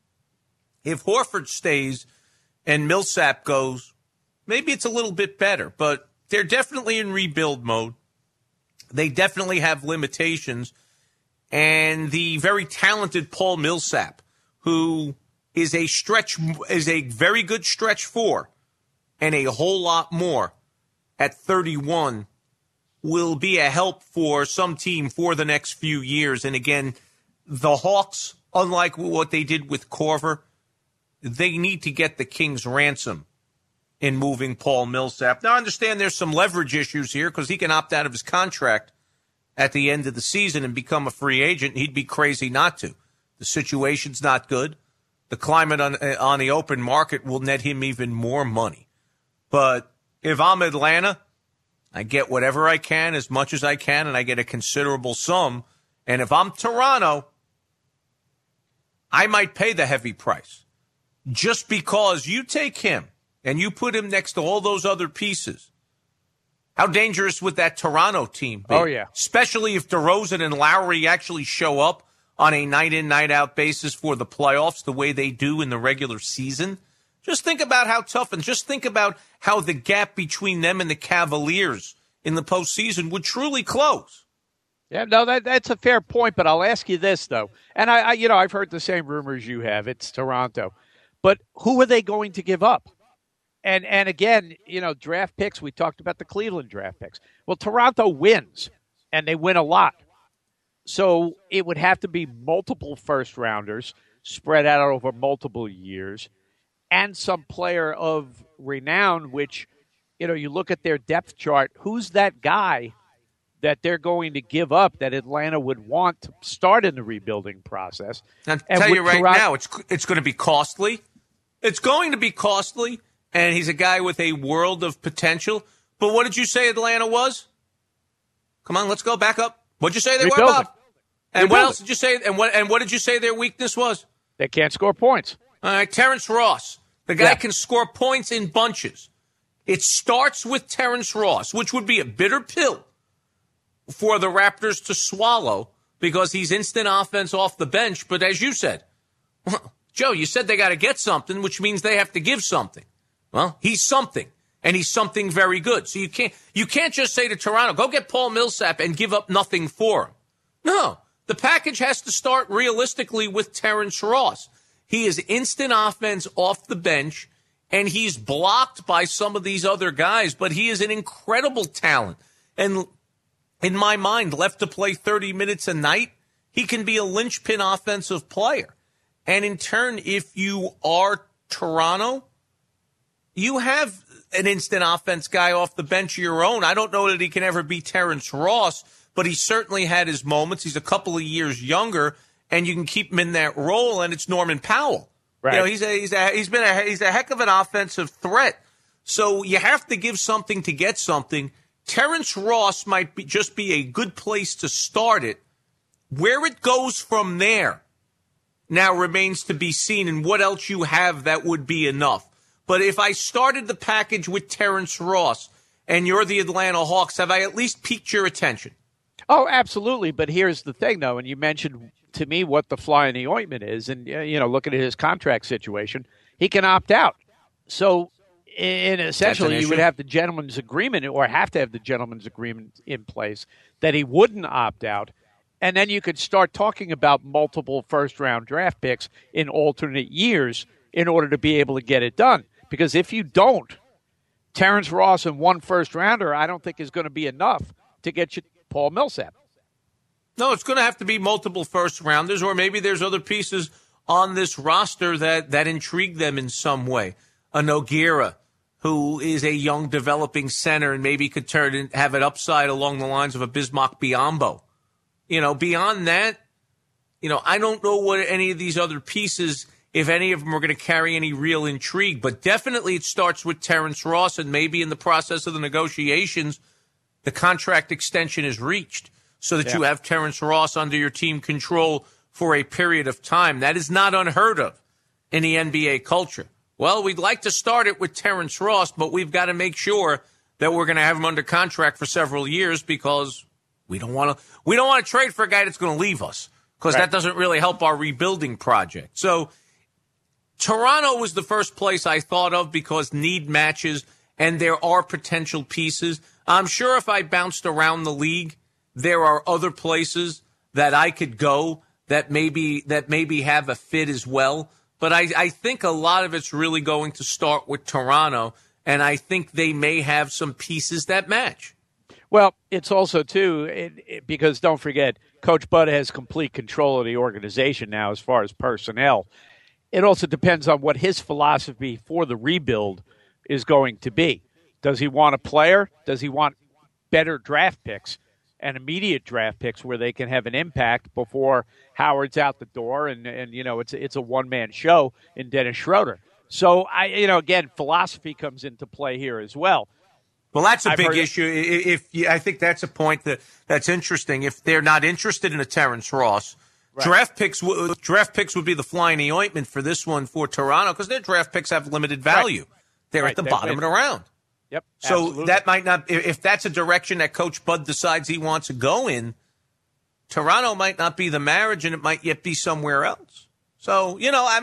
If Horford stays and Millsap goes, maybe it's a little bit better, but they're definitely in rebuild mode. They definitely have limitations. And the very talented Paul Millsap, who is a very good stretch four and a whole lot more at 31, will be a help for some team for the next few years. And again, the Hawks, unlike what they did with Korver, they need to get the king's ransom in moving Paul Millsap. Now, I understand there's some leverage issues here because he can opt out of his contract at the end of the season and become a free agent. He'd be crazy not to. The situation's not good. The climate on the open market will net him even more money. But if I'm Atlanta, I get whatever I can, as much as I can, and I get a considerable sum. And if I'm Toronto, I might pay the heavy price. Just because you take him and you put him next to all those other pieces, how dangerous would that Toronto team be? Oh, yeah. Especially if DeRozan and Lowry actually show up on a night-in, night-out basis for the playoffs the way they do in the regular season. Just think about how tough, and just think about how the gap between them and the Cavaliers in the postseason would truly close. Yeah, no, that's a fair point, but I'll ask you this, though. And, I've heard the same rumors you have. It's Toronto. But who are they going to give up? And again, draft picks, we talked about the Cleveland draft picks. Well, Toronto wins, and they win a lot. So it would have to be multiple first-rounders spread out over multiple years and some player of renown, which, you look at their depth chart, who's that guy that they're going to give up that Atlanta would want to start in the rebuilding process? I'll tell you right now, it's going to be costly. It's going to be costly, and he's a guy with a world of potential. But what did you say Atlanta was? Come on, let's go back up. What'd you say they were, Bob? And what else did you say? And what did you say their weakness was? They can't score points. All right, Terrence Ross. The guy can score points in bunches. It starts with Terrence Ross, which would be a bitter pill for the Raptors to swallow because he's instant offense off the bench. But as you said, Joe, you said they got to get something, which means they have to give something. Well, he's something, and he's something very good. So you can't just say to Toronto, go get Paul Millsap and give up nothing for him. No, the package has to start realistically with Terrence Ross. He is instant offense off the bench, and he's blocked by some of these other guys, but he is an incredible talent. And in my mind, left to play 30 minutes a night, he can be a linchpin offensive player. And in turn, if you are Toronto, you have an instant offense guy off the bench of your own. I don't know that he can ever be Terrence Ross, but he certainly had his moments. He's a couple of years younger, and you can keep him in that role, and it's Norman Powell. Right. He's a heck of an offensive threat. So you have to give something to get something. Terrence Ross might just be a good place to start it. Where it goes from there now remains to be seen, and what else you have that would be enough. But if I started the package with Terrence Ross and you're the Atlanta Hawks, have I at least piqued your attention? Oh, absolutely. But here's the thing, though, and you mentioned to me what the fly in the ointment is, and, looking at his contract situation, he can opt out. So, essentially, you would have the gentleman's agreement, or have to have the gentleman's agreement in place that he wouldn't opt out. And then you could start talking about multiple first-round draft picks in alternate years in order to be able to get it done. Because if you don't, Terrence Ross and one first-rounder, I don't think is going to be enough to get you Paul Millsap. No, it's going to have to be multiple first-rounders, or maybe there's other pieces on this roster that intrigue them in some way. A Nogueira, who is a young developing center and maybe could have an upside along the lines of a Bismack Biyombo. Beyond that, I don't know what any of these other pieces, if any of them are going to carry any real intrigue. But definitely it starts with Terrence Ross, and maybe in the process of the negotiations, the contract extension is reached so that you have Terrence Ross under your team control for a period of time. That is not unheard of in the NBA culture. Well, we'd like to start it with Terrence Ross, but we've got to make sure that we're going to have him under contract for several years because we don't want to trade for a guy that's going to leave us, because that doesn't really help our rebuilding project. So Toronto was the first place I thought of because need matches and there are potential pieces. I'm sure if I bounced around the league, there are other places that I could go that maybe have a fit as well. But I think a lot of it's really going to start with Toronto, and I think they may have some pieces that match. Well, it's also, too, because don't forget, Coach Bud has complete control of the organization now as far as personnel. It also depends on what his philosophy for the rebuild is going to be. Does he want a player? Does he want better draft picks and immediate draft picks where they can have an impact before Howard's out the door and it's a one-man show in Dennis Schroeder? So, again, philosophy comes into play here as well. Well, that's a big issue. I think that's a point that's interesting. If they're not interested in a Terrence Ross, draft picks would be the fly in the ointment for this one for Toronto, because their draft picks have limited value. They're at the bottom of the round. Yep. So absolutely. that might not, if that's a direction that Coach Bud decides he wants to go in, Toronto might not be the marriage, and it might yet be somewhere else. So,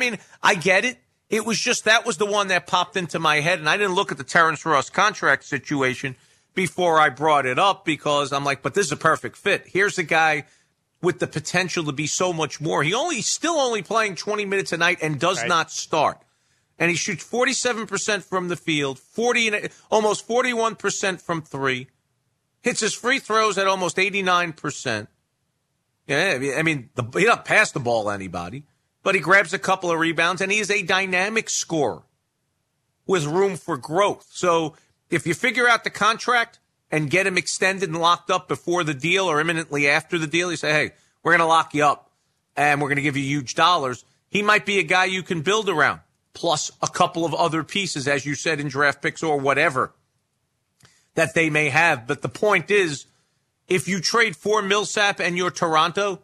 I get it. It was just, that was the one that popped into my head, and I didn't look at the Terrence Ross contract situation before I brought it up, because I'm like, but this is a perfect fit. Here's a guy with the potential to be so much more. He's still only playing 20 minutes a night and does not start. And he shoots 47% from the field, almost 41% from three, hits his free throws at almost 89%. Yeah, he doesn't pass the ball to anybody, but he grabs a couple of rebounds, and he is a dynamic scorer with room for growth. So if you figure out the contract and get him extended and locked up before the deal or imminently after the deal, you say, hey, we're going to lock you up and we're going to give you huge dollars. He might be a guy you can build around, plus a couple of other pieces, as you said, in draft picks or whatever that they may have. But the point is, if you trade for Millsap and you're Toronto,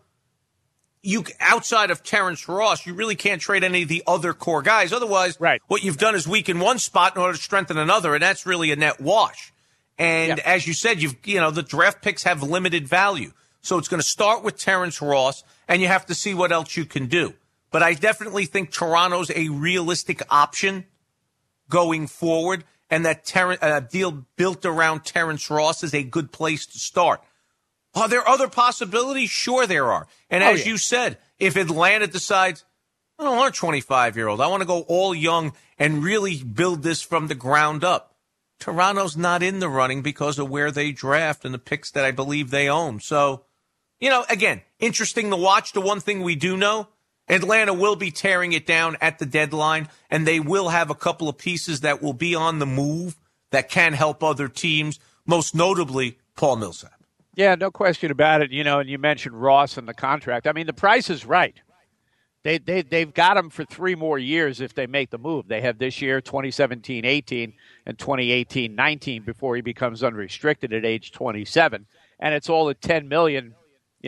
outside of Terrence Ross, you really can't trade any of the other core guys. Otherwise, what you've done is weaken one spot in order to strengthen another, and that's really a net wash. And as you said, the draft picks have limited value. So it's going to start with Terrence Ross, and you have to see what else you can do. But I definitely think Toronto's a realistic option going forward, and that deal built around Terrence Ross is a good place to start. Are there other possibilities? Sure there are. And as you said, if Atlanta decides, I don't want a 25-year-old, I want to go all young and really build this from the ground up, Toronto's not in the running because of where they draft and the picks that I believe they own. So, again, interesting to watch. The one thing we do know, Atlanta will be tearing it down at the deadline, and they will have a couple of pieces that will be on the move that can help other teams, most notably Paul Millsap. Yeah, no question about it. And you mentioned Ross and the contract. I mean, the price is right. They've got him for 3 more years if they make the move. They have this year, 2017-18, in 2018-19 before he becomes unrestricted at age 27. And it's all at $10 million,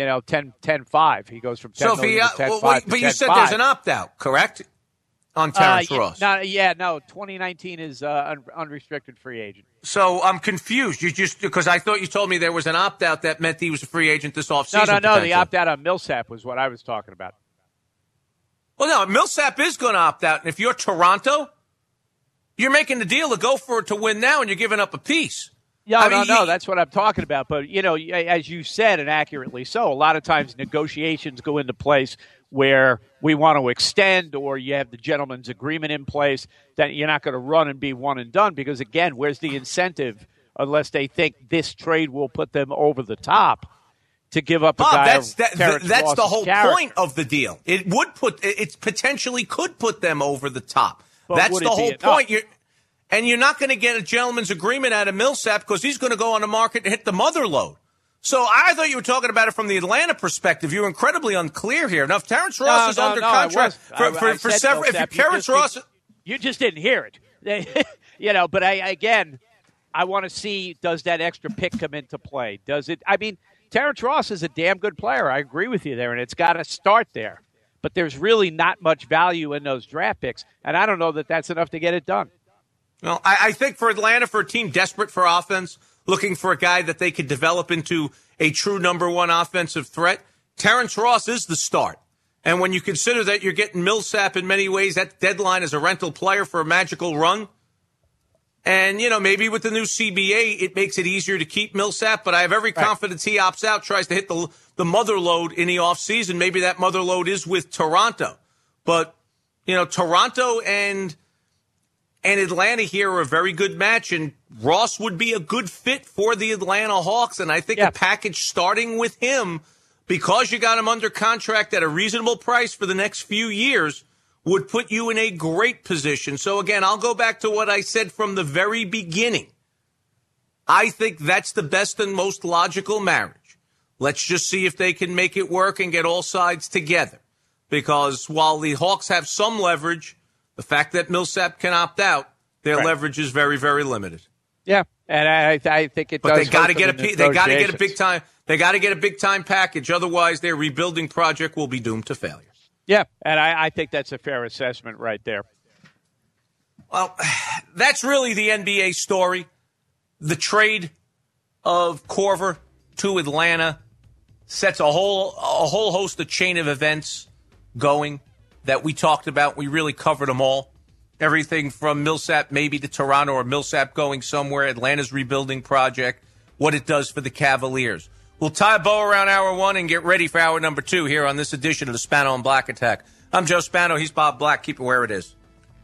10-5. He goes from $10 million to $10-5 but you said there's an opt-out, correct? On Terrence Ross. 2019 is unrestricted free agent. So I'm confused. You just because I thought you told me there was an opt-out that meant he was a free agent this offseason. No. The opt-out on Millsap was what I was talking about. Well, no, Millsap is going to opt out. And if you're Toronto, you're making the deal to go for it to win now, and you're giving up a piece. No, that's what I'm talking about. But, as you said, and accurately so, a lot of times negotiations go into place where we want to extend or you have the gentleman's agreement in place that you're not going to run and be one and done because, again, where's the incentive unless they think this trade will put them over the top to give up a guy that's the whole point of the deal. It potentially could put them over the top. But that's the whole point. You're not going to get a gentleman's agreement out of Millsap because he's going to go on the market and hit the mother load. So I thought you were talking about it from the Atlanta perspective. You're incredibly unclear here. Now, if Terrence Ross is under contract for several, if Terrence Ross, you just didn't hear it, But I want to see, does that extra pick come into play? Does it? I mean, Terrence Ross is a damn good player. I agree with you there, and it's got to start there. But there's really not much value in those draft picks, and I don't know that that's enough to get it done. Well, I think for Atlanta, for a team desperate for offense, looking for a guy that they could develop into a true number one offensive threat, Terrence Ross is the start. And when you consider that you're getting Millsap in many ways, that deadline as a rental player for a magical run. And, maybe with the new CBA, it makes it easier to keep Millsap, but I have every confidence he opts out, tries to hit the mother load in the offseason. Maybe that mother load is with Toronto. But, Toronto and Atlanta here are a very good match, and Ross would be a good fit for the Atlanta Hawks. And I think a package starting with him, because you got him under contract at a reasonable price for the next few years, would put you in a great position. So, again, I'll go back to what I said from the very beginning. I think that's the best and most logical marriage. Let's just see if they can make it work and get all sides together. Because while the Hawks have some leverage, the fact that Millsap can opt out, their leverage is very, very limited. Yeah, and I think it does. But they got to get a big time. They got to get a big time package. Otherwise, their rebuilding project will be doomed to failure. Yeah, and I think that's a fair assessment right there. Well, that's really the NBA story. The trade of Korver to Atlanta sets a whole host of chain of events going that we talked about. We really covered them all. Everything from Millsap maybe to Toronto, or Millsap going somewhere, Atlanta's rebuilding project, what it does for the Cavaliers. We'll tie a bow around hour one and get ready for hour number two here on this edition of the Spano and Black Attack. I'm Joe Spano. He's Bob Black. Keep it where it is.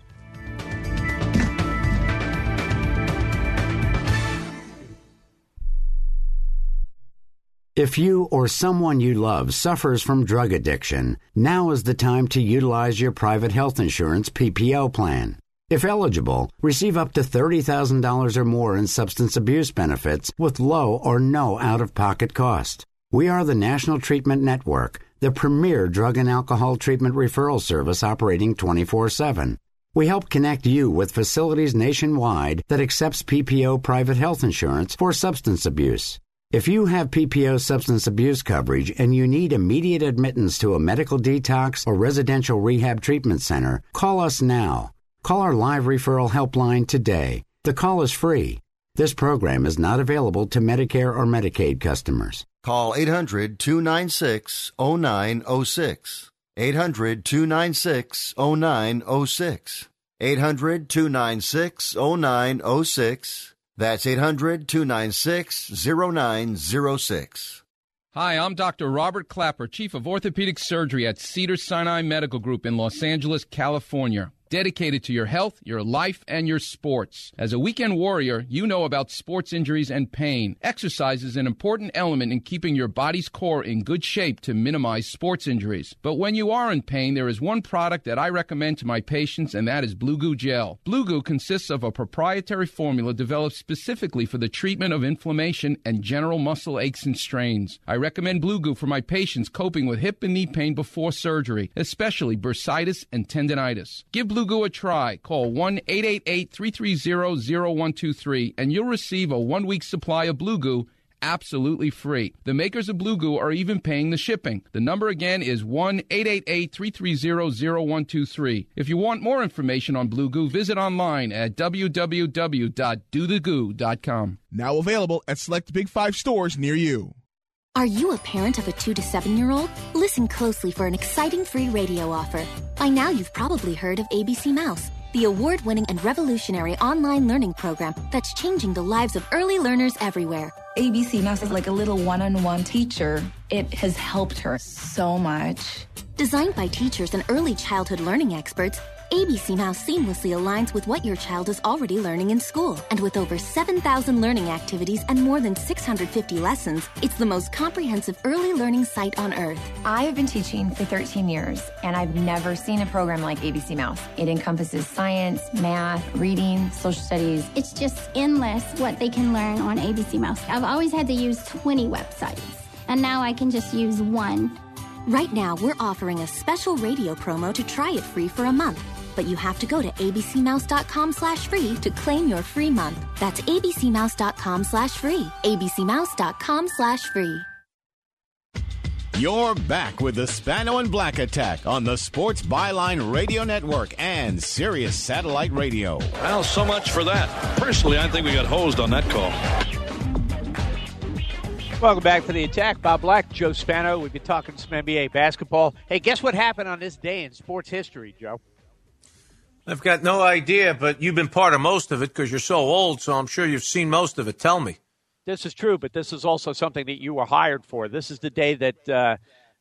If you or someone you love suffers from drug addiction, now is the time to utilize your private health insurance PPO plan. If eligible, receive up to $30,000 or more in substance abuse benefits with low or no out-of-pocket cost. We are the National Treatment Network, the premier drug and alcohol treatment referral service operating 24/7. We help connect you with facilities nationwide that accepts PPO private health insurance for substance abuse. If you have PPO substance abuse coverage and you need immediate admittance to a medical detox or residential rehab treatment center, call us now. Call our live referral helpline today. The call is free. This program is not available to Medicare or Medicaid customers. Call 800-296-0906. 800-296-0906. 800-296-0906. That's 800-296-0906. Hi, I'm Dr. Robert Clapper, Chief of Orthopedic Surgery at Cedars-Sinai Medical Group in Los Angeles, California. Dedicated to your health, your life, and your sports. As a weekend warrior, you know about sports injuries and pain. Exercise is an important element in keeping your body's core in good shape to minimize sports injuries. But when you are in pain, there is one product that I recommend to my patients, and that is Blue Goo Gel. Blue Goo consists of a proprietary formula developed specifically for the treatment of inflammation and general muscle aches and strains. I recommend Blue Goo for my patients coping with hip and knee pain before surgery, especially bursitis and tendinitis. Give Blue Blue Goo a try. Call 1-888-330-0123 and you'll receive a 1-week supply of Blue Goo absolutely free. The makers of Blue Goo are even paying the shipping. The number again is 1-888-330-0123. If you want more information on Blue Goo, visit online at www.dothegoo.com. Now available at select Big 5 stores near you. Are you a parent of a 2 to 7-year-old? Listen closely for an exciting free radio offer. By now you've probably heard of ABC Mouse, the award-winning and revolutionary online learning program that's changing the lives of early learners everywhere. ABC Mouse is like a little one-on-one teacher. It has helped her so much. Designed by teachers and early childhood learning experts, ABC Mouse seamlessly aligns with what your child is already learning in school. And with over 7,000 learning activities and more than 650 lessons, it's the most comprehensive early learning site on earth. I have been teaching for 13 years, and I've never seen a program like ABC Mouse. It encompasses science, math, reading, social studies. It's just endless what they can learn on ABC Mouse. I've always had to use 20 websites, and now I can just use one. Right now, we're offering a special radio promo to try it free for a month. But you have to go to abcmouse.com/free to claim your free month. That's abcmouse.com/free. abcmouse.com/free. You're back with the Spano and Black Attack on the Sports Byline Radio Network and Sirius Satellite Radio. Well, so much for that. Personally, I think we got hosed on that call. Welcome back to the Attack. Bob Black, Joe Spano. We've been talking some NBA basketball. Hey, guess what happened on this day in sports history, Joe? I've got no idea, but you've been part of most of it because you're so old, so I'm sure you've seen most of it. Tell me. This is true, but this is also something that you were hired for. This is the day that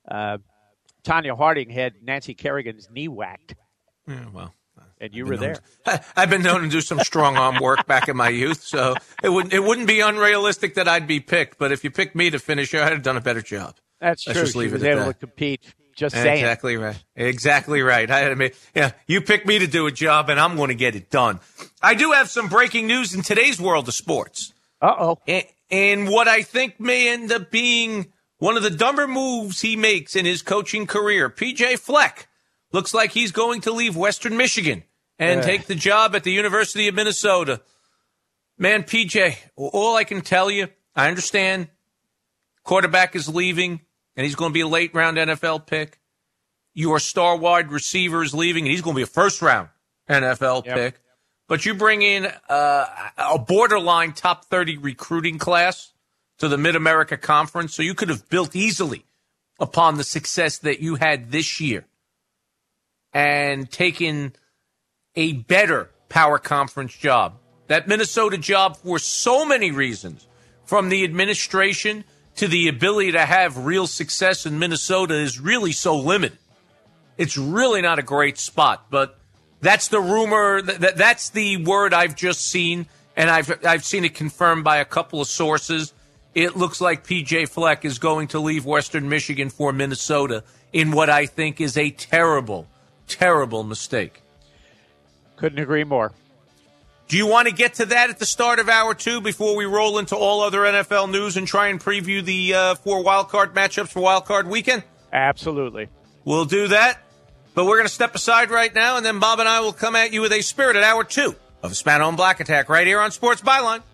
Tanya Harding had Nancy Kerrigan's knee whacked. Yeah, well. And you were there. I've been known to do some strong arm work back in my youth, so it wouldn't be unrealistic that I'd be picked, but if you picked me to finish, I'd have done a better job. That's true. Just leave she was it at able that. to compete. Just saying. Exactly right. Exactly right. You picked me to do a job, and I'm going to get it done. I do have some breaking news in today's world of sports. Uh-oh. And what I think may end up being one of the dumber moves he makes in his coaching career. P.J. Fleck looks like he's going to leave Western Michigan and take the job at the University of Minnesota. Man, P.J., all I can tell you, I understand quarterback is leaving, and he's going to be a late-round NFL pick. Your star wide receiver is leaving, and he's going to be a first-round NFL pick. But you bring in a borderline top 30 recruiting class to the Mid-America Conference, so you could have built easily upon the success that you had this year and taken a better power conference job. That Minnesota job, for so many reasons, from the administration to the ability to have real success in Minnesota, is really so limited. It's really not a great spot, but that's the rumor. That's the word I've just seen, and I've seen it confirmed by a couple of sources. It looks like P.J. Fleck is going to leave Western Michigan for Minnesota in what I think is a terrible, terrible mistake. Couldn't agree more. Do you want to get to that at the start of hour two before we roll into all other NFL news and try and preview the 4 wildcard matchups for wildcard weekend? Absolutely. We'll do that, but we're going to step aside right now, and then Bob and I will come at you with a spirited hour two of Spano and Black Attack right here on Sports Byline.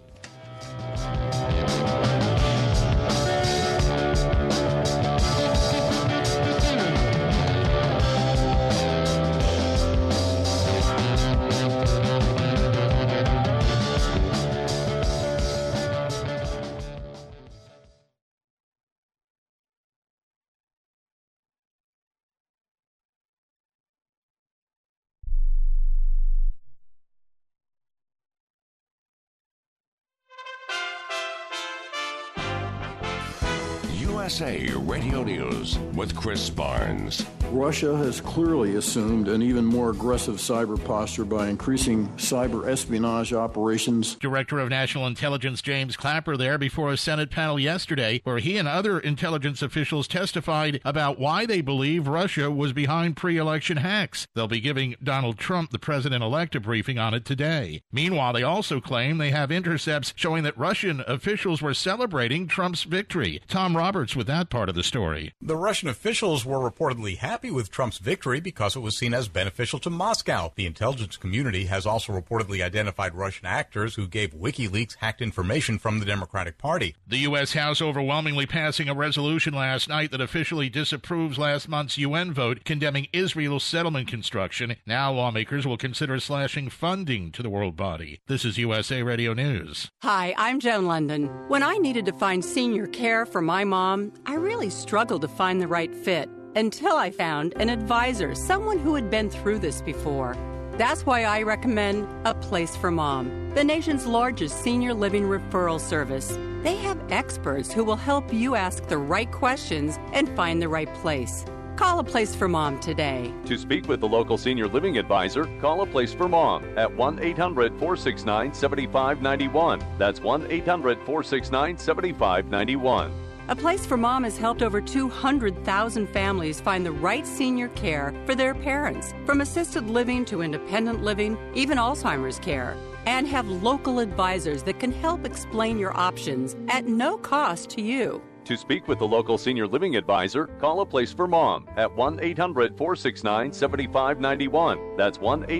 USA Radio News with Chris Barnes. Russia has clearly assumed an even more aggressive cyber posture by increasing cyber espionage operations. Director of National Intelligence James Clapper there before a Senate panel yesterday where he and other intelligence officials testified about why they believe Russia was behind pre-election hacks. They'll be giving Donald Trump, the president-elect, a briefing on it today. Meanwhile, they also claim they have intercepts showing that Russian officials were celebrating Trump's victory. Tom Roberts with that part of the story. The Russian officials were reportedly happy happy with Trump's victory because it was seen as beneficial to Moscow. The intelligence community has also reportedly identified Russian actors who gave WikiLeaks hacked information from the Democratic Party. The U.S. House overwhelmingly passing a resolution last night that officially disapproves last month's UN vote condemning Israel's settlement construction. Now lawmakers will consider slashing funding to the world body. This is USA Radio News. Hi, I'm Joan London. When I needed to find senior care for my mom, I really struggled to find the right fit until I found an advisor, someone who had been through this before. That's why I recommend A Place for Mom, the nation's largest senior living referral service. They have experts who will help you ask the right questions and find the right place. Call A Place for Mom today. To speak with the local senior living advisor, call A Place for Mom at 1-800-469-7591. That's 1-800-469-7591. A Place for Mom has helped over 200,000 families find the right senior care for their parents, from assisted living to independent living, even Alzheimer's care, and have local advisors that can help explain your options at no cost to you. To speak with the local senior living advisor, call A Place for Mom at 1-800-469-7591. That's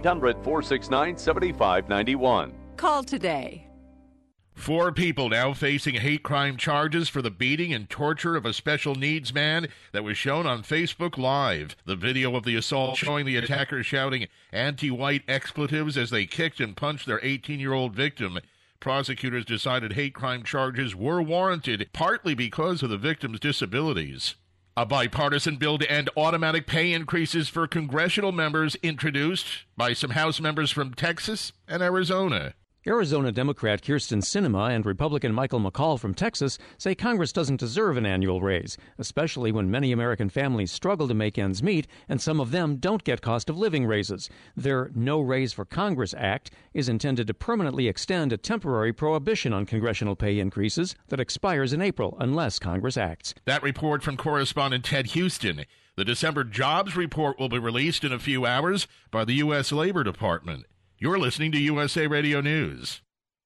1-800-469-7591. Call today. 4 people now facing hate crime charges for the beating and torture of a special needs man that was shown on Facebook Live. The video of the assault showing the attackers shouting anti-white expletives as they kicked and punched their 18-year-old victim. Prosecutors decided hate crime charges were warranted, partly because of the victim's disabilities. A bipartisan bill to end automatic pay increases for congressional members introduced by some House members from Texas and Arizona. Arizona Democrat Kyrsten Sinema and Republican Michael McCall from Texas say Congress doesn't deserve an annual raise, especially when many American families struggle to make ends meet and some of them don't get cost of living raises. Their No Raise for Congress Act is intended to permanently extend a temporary prohibition on congressional pay increases that expires in April unless Congress acts. That report from correspondent Ted Houston. The December jobs report will be released in a few hours by the U.S. Labor Department. You're listening to USA Radio News.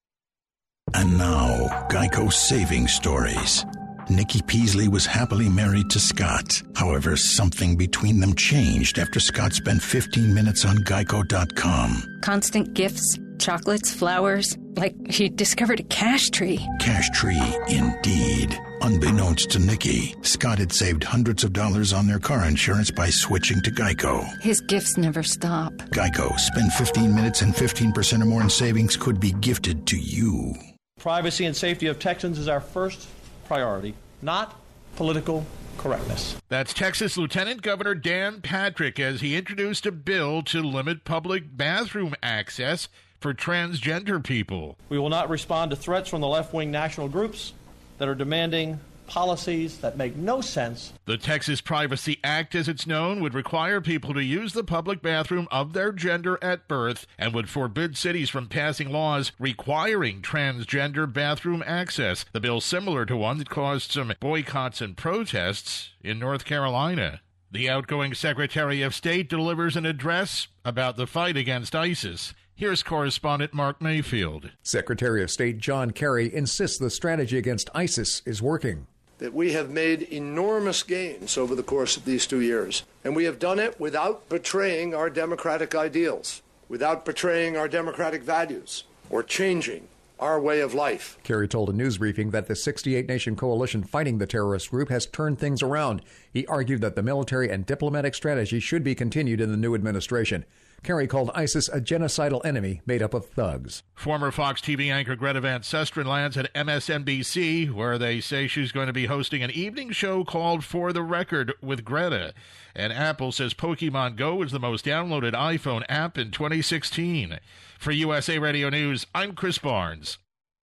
And now, Geico Saving Stories. Nikki Peasley was happily married to Scott. However, something between them changed after Scott spent 15 minutes on Geico.com. Constant gifts, chocolates, flowers, like he discovered a cash tree. Cash tree, indeed. Unbeknownst to Nikki, Scott had saved hundreds of dollars on their car insurance by switching to Geico. His gifts never stop. Geico. Spend 15 minutes and 15% or more in savings could be gifted to you. Privacy and safety of Texans is our first priority, not political correctness. That's Texas Lieutenant Governor Dan Patrick as he introduced a bill to limit public bathroom access for transgender people. We will not respond to threats from the left-wing national groups that are demanding policies that make no sense. The Texas Privacy Act, as it's known, would require people to use the public bathroom of their gender at birth and would forbid cities from passing laws requiring transgender bathroom access. The bill's similar to one that caused some boycotts and protests in North Carolina. The outgoing Secretary of State delivers an address about the fight against ISIS. Here's correspondent Mark Mayfield. Secretary of State John Kerry insists the strategy against ISIS is working. That we have made enormous gains over the course of these 2 years, and we have done it without betraying our democratic ideals, without betraying our democratic values, or changing our way of life. Kerry told a news briefing that the 68-nation coalition fighting the terrorist group has turned things around. He argued that the military and diplomatic strategy should be continued in the new administration. Kerry called ISIS a genocidal enemy made up of thugs. Former Fox TV anchor Greta Van Susteren lands at MSNBC, where they say she's going to be hosting an evening show called For the Record with Greta. And Apple says Pokemon Go is the most downloaded iPhone app in 2016. For USA Radio News, I'm Chris Barnes.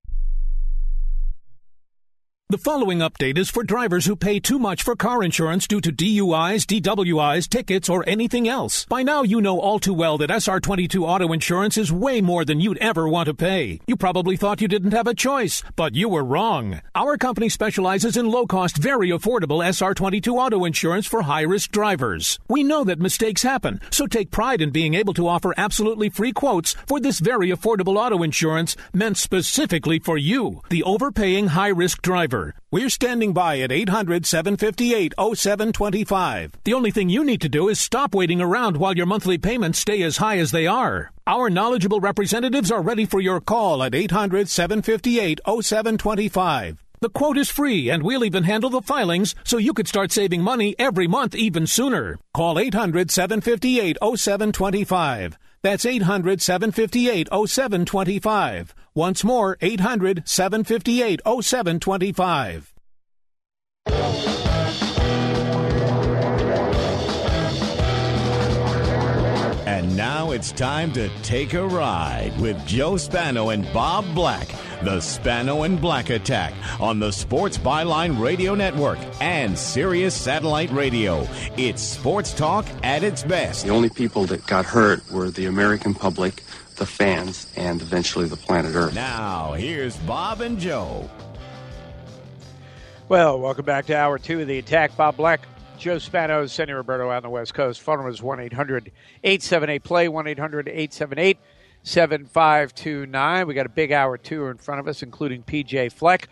The following update is for drivers who pay too much for car insurance due to DUIs, DWIs, tickets, or anything else. By now, you know all too well that SR22 auto insurance is way more than you'd ever want to pay. You probably thought you didn't have a choice, but you were wrong. Our company specializes in low-cost, very affordable SR22 auto insurance for high-risk drivers. We know that mistakes happen, so take pride in being able to offer absolutely free quotes for this very affordable auto insurance meant specifically for you, the overpaying high-risk driver. ever. We're standing by at 800-758-0725. The only thing you need to do is stop waiting around while your monthly payments stay as high as they are. Our knowledgeable representatives are ready for your call at 800-758-0725. The quote is free, and we'll even handle the filings so you could start saving money every month even sooner. Call 800-758-0725. That's 800-758-0725. Once more, 800-758-0725. And now it's time to take a ride with Joe Spano and Bob Black. The Spano and Black Attack on the Sports Byline Radio Network and Sirius Satellite Radio. It's sports talk at its best. The only people that got hurt were the American public, the fans, and eventually the planet Earth. Now, here's Bob and Joe. Well, welcome back to Hour 2 of the Attack. Bob Black, Joe Spano, Sonny Roberto on the West Coast. Phone was 1-800-878-PLAY, 1-800-878-7529. We got a big Hour 2 in front of us, including P.J. Fleck.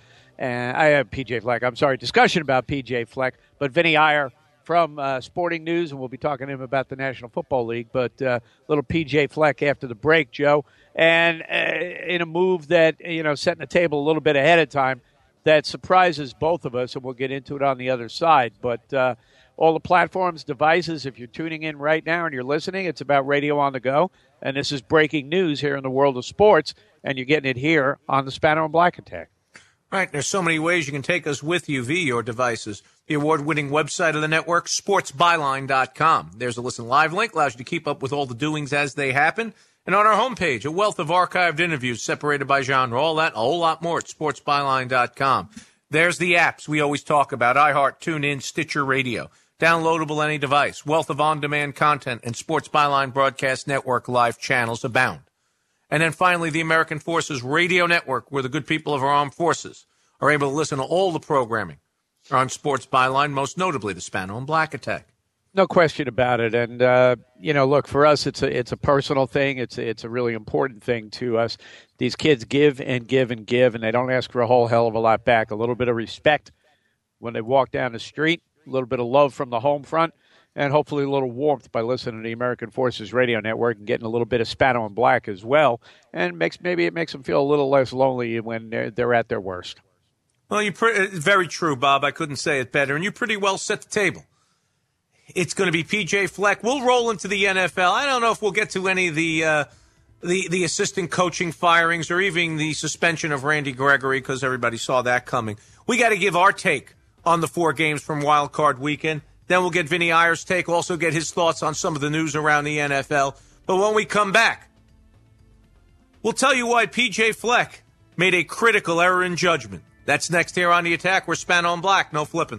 Discussion about P.J. Fleck. But Vinny Iyer from Sporting News, and we'll be talking to him about the National Football League. But little P.J. Fleck after the break, Joe. And in a move that, setting the table a little bit ahead of time, that surprises both of us, and we'll get into it on the other side. But all the platforms, devices, if you're tuning in right now and you're listening, it's about Radio on the Go. And this is breaking news here in the world of sports, and you're getting it here on the Spano and Black Attack. Right, there's so many ways you can take us with you via your devices. The award-winning website of the network, sportsbyline.com. There's a listen live link, allows you to keep up with all the doings as they happen. And on our homepage, a wealth of archived interviews separated by genre, all that, a whole lot more at sportsbyline.com. There's the apps we always talk about, iHeart, TuneIn, Stitcher Radio. Downloadable any device, wealth of on-demand content, and Sports Byline Broadcast Network live channels abound. And then finally, the American Forces Radio Network, where the good people of our armed forces are able to listen to all the programming on Sports Byline, most notably the Spano and Black Attack. No question about it. And, look, for us, it's a personal thing. It's a really important thing to us. These kids give and give and give, and they don't ask for a whole hell of a lot back. A little bit of respect when they walk down the street, a little bit of love from the home front, and hopefully a little warmth by listening to the American Forces Radio Network and getting a little bit of Spano and Black as well. And it makes them feel a little less lonely when they're at their worst. Well, very true, Bob. I couldn't say it better. And you pretty well set the table. It's going to be P.J. Fleck. We'll roll into the NFL. I don't know if we'll get to any of the assistant coaching firings or even the suspension of Randy Gregory, because everybody saw that coming. We got to give our take on the 4 games from Wild Card Weekend. Then we'll get Vinny Iyer's take, also get his thoughts on some of the news around the NFL. But when we come back, we'll tell you why P.J. Fleck made a critical error in judgment. That's next here on The Attack. We're Spano and Black. No flipping.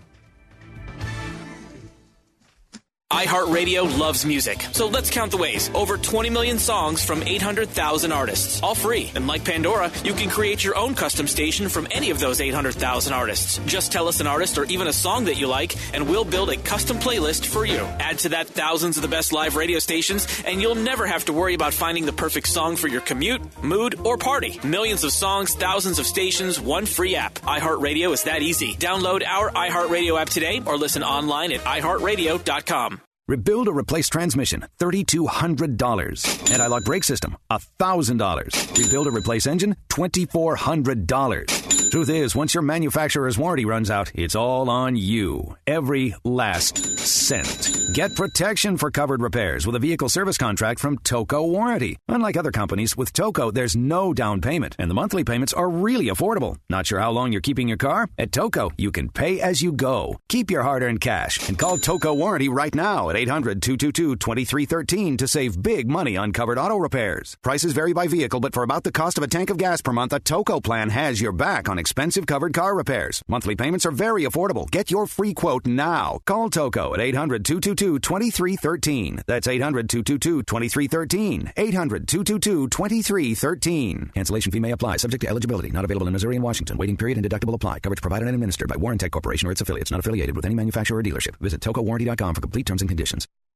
iHeartRadio loves music, so let's count the ways. Over 20 million songs from 800,000 artists, all free. And like Pandora, you can create your own custom station from any of those 800,000 artists. Just tell us an artist or even a song that you like, and we'll build a custom playlist for you. Add to that thousands of the best live radio stations, and you'll never have to worry about finding the perfect song for your commute, mood, or party. Millions of songs, thousands of stations, one free app. iHeartRadio is that easy. Download our iHeartRadio app today or listen online at iHeartRadio.com. Rebuild or replace transmission, $3,200. Anti-lock brake system, $1,000. Rebuild or replace engine, $2,400. Truth is, once your manufacturer's warranty runs out, it's all on you. Every last cent. Get protection for covered repairs with a vehicle service contract from Toco Warranty. Unlike other companies, with Toco, there's no down payment, and the monthly payments are really affordable. Not sure how long you're keeping your car? At Toco, you can pay as you go. Keep your hard-earned cash and call Toco Warranty right now at 800-222-2313 to save big money on covered auto repairs. Prices vary by vehicle, but for about the cost of a tank of gas per month, a Toco plan has your back on expensive covered car repairs. Monthly payments are very affordable. Get your free quote now. Call Toco at 800-222-2313. That's 800-222-2313. 800-222-2313. Cancellation fee may apply. Subject to eligibility. Not available in Missouri and Washington. Waiting period and deductible apply. Coverage provided and administered by Warrantech Corporation or its affiliates. Not affiliated with any manufacturer or dealership. Visit TocoWarranty.com for complete terms and conditions.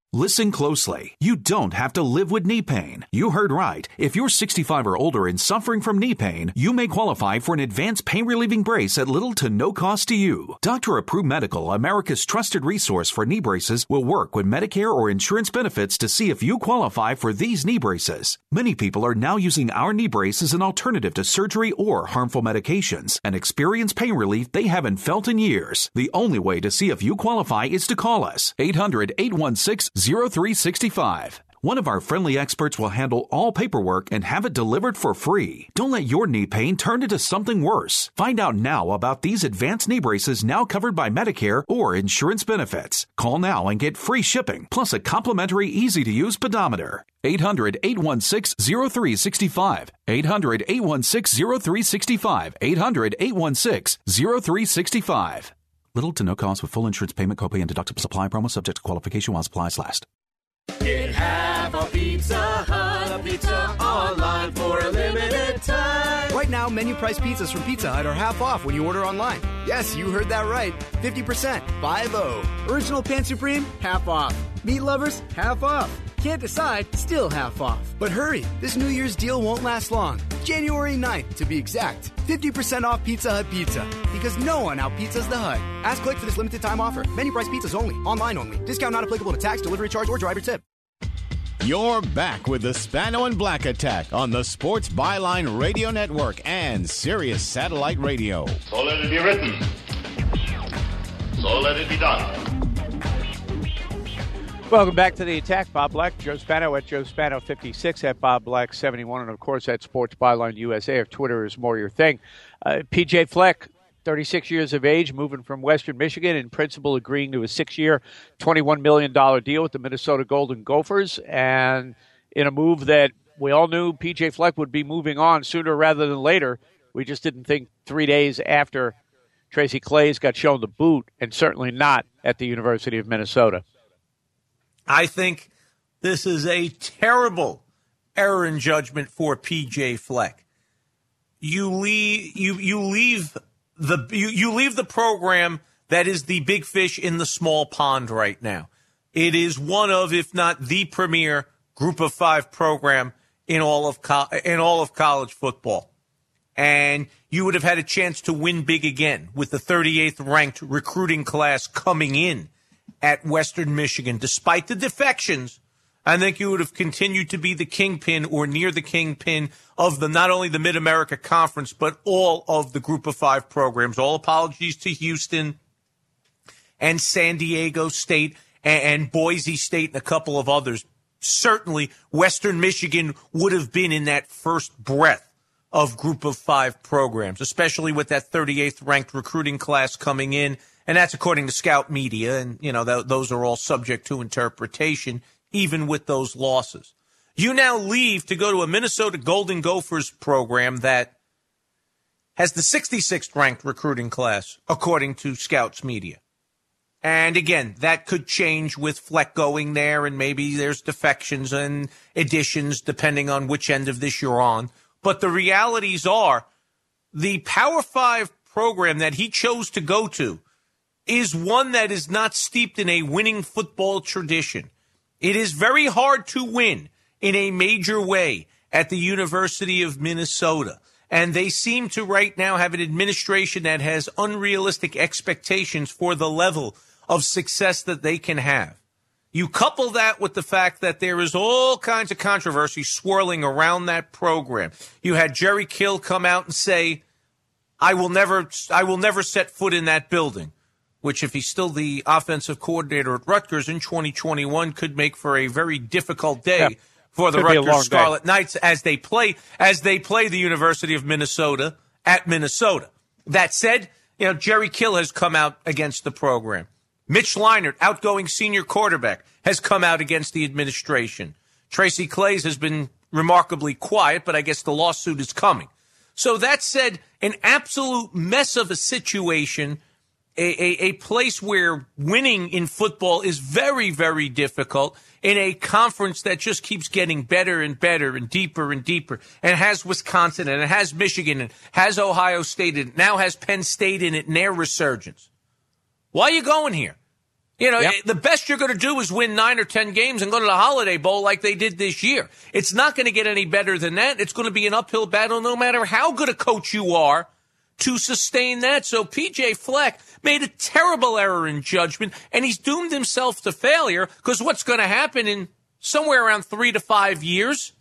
Listen closely. You don't have to live with knee pain. You heard right. If you're 65 or older and suffering from knee pain, you may qualify for an advanced pain-relieving brace at little to no cost to you. Dr. Approved Medical, America's trusted resource for knee braces, will work with Medicare or insurance benefits to see if you qualify for these knee braces. Many people are now using our knee brace as an alternative to surgery or harmful medications and experience pain relief they haven't felt in years. The only way to see if you qualify is to call us. 800-816-0365. One of our friendly experts will handle all paperwork and have it delivered for free. Don't let your knee pain turn into something worse. Find out now about these advanced knee braces now covered by Medicare or insurance benefits. Call now and get free shipping, plus a complimentary easy-to-use pedometer. 800-816-0365. 800-816-0365. 800-816-0365. Little to no cost with full insurance payment, copay, and deductible supply promo subject to qualification while supplies last. Get half a Pizza Hut pizza online for a limited time. Right now, menu price pizzas from Pizza Hut are half off when you order online. Yes, you heard that right. 50%. 50. Original Pan Supreme, half off. Meat lovers, half off. Can't decide, still half off. But hurry, this New Year's deal won't last long. January 9th, to be exact. 50% off Pizza Hut pizza. Because no one out-pizzas the Hut. Ask Click for this limited time offer. Menu price pizzas only. Online only. Discount not applicable to tax, delivery charge, or driver tip. You're back with the Spano and Black Attack on the Sports Byline Radio Network and Sirius Satellite Radio. So let it be written. So let it be done. Welcome back to the Attack. Bob Black, Joe Spano at Joe Spano 56 at Bob Black 71, and of course at Sports Byline USA if Twitter is more your thing. PJ Fleck, 36 years of age, moving from Western Michigan, in principle agreeing to a 6-year, $21 million deal with the Minnesota Golden Gophers, and in a move that we all knew PJ Fleck would be moving on sooner rather than later. We just didn't think 3 days after Tracy Claeys got shown the boot, and certainly not at the University of Minnesota. I think this is a terrible error in judgment for P.J. Fleck. You leave the program that is the big fish in the small pond right now. It is one of, if not the premier Group of Five program in all of college football, and you would have had a chance to win big again with the 38th ranked recruiting class coming in at Western Michigan. Despite the defections, I think you would have continued to be the kingpin or near the kingpin of not only the Mid-America Conference, but all of the Group of Five programs. All apologies to Houston and San Diego State and Boise State and a couple of others. Certainly, Western Michigan would have been in that first breath of Group of Five programs, especially with that 38th ranked recruiting class coming in. And that's according to Scout Media, and, those are all subject to interpretation, even with those losses. You now leave to go to a Minnesota Golden Gophers program that has the 66th ranked recruiting class, according to Scouts Media. And again, that could change with Fleck going there, and maybe there's defections and additions depending on which end of this you're on. But the realities are the Power 5 program that he chose to go to is one that is not steeped in a winning football tradition. It is very hard to win in a major way at the University of Minnesota. And they seem to right now have an administration that has unrealistic expectations for the level of success that they can have. You couple that with the fact that there is all kinds of controversy swirling around that program. You had Jerry Kill come out and say, I will never set foot in that building, which if he's still the offensive coordinator at Rutgers in 2021 could make for a very difficult day for the Rutgers Scarlet Knights as they play the University of Minnesota at Minnesota. That said, Jerry Kill has come out against the program. Mitch Leinart, outgoing senior quarterback, has come out against the administration. Tracy Claeys has been remarkably quiet, but I guess the lawsuit is coming. So that said, an absolute mess of a situation, a place where winning in football is very, very difficult in a conference that just keeps getting better and better and deeper, and it has Wisconsin and it has Michigan and has Ohio State and it now has Penn State in it and their resurgence. Why are you going here? You know, the best you're going to do is win 9 or 10 games and go to the Holiday Bowl like they did this year. It's not going to get any better than that. It's going to be an uphill battle no matter how good a coach you are to sustain that. So P.J. Fleck made a terrible error in judgment, and he's doomed himself to failure because what's going to happen in somewhere around 3 to 5 years,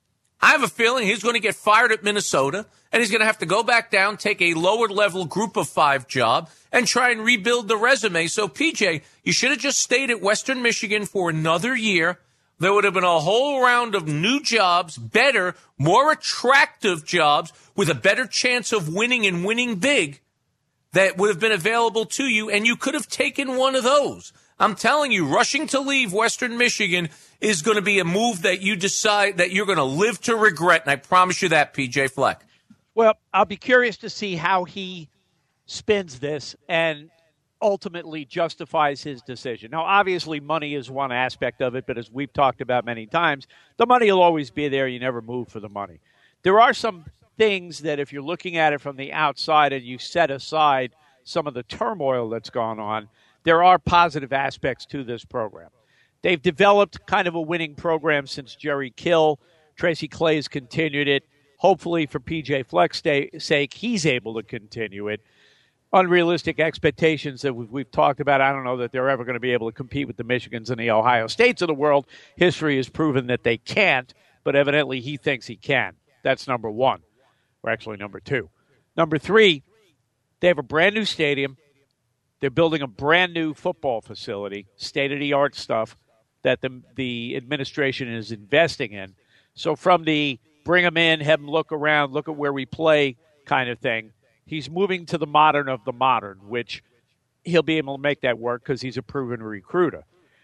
I have a feeling he's going to get fired at Minnesota, and he's going to have to go back down, take a lower-level group of 5 job, and try and rebuild the resume. So, PJ, you should have just stayed at Western Michigan for another year. There would have been a whole round of new jobs, better, more attractive jobs, with a better chance of winning and winning big that would have been available to you, and you could have taken one of those. I'm telling you, rushing to leave Western Michigan is going to be a move that you decide that you're going to live to regret, and I promise you that, P.J. Fleck. Well, I'll be curious to see how he spins this and ultimately justifies his decision. Now, obviously, money is one aspect of it, but as we've talked about many times, the money will always be there. You never move for the money. There are some things that if you're looking at it from the outside and you set aside some of the turmoil that's gone on, there are positive aspects to this program. They've developed kind of a winning program since Jerry Kill. Tracy Clay's continued it. Hopefully, for P.J. Fleck's sake, he's able to continue it. Unrealistic expectations that we've talked about. I don't know that they're ever going to be able to compete with the Michigans and the Ohio States of the world. History has proven that they can't, but evidently he thinks he can. That's number one, or actually number two. Number three, they have a brand-new stadium. They're building a brand-new football facility, state-of-the-art stuff that the administration is investing in. So from the bring them in, have them look around, look at where we play kind of thing, he's moving to the modern of the modern, which he'll be able to make that work because he's a proven recruiter.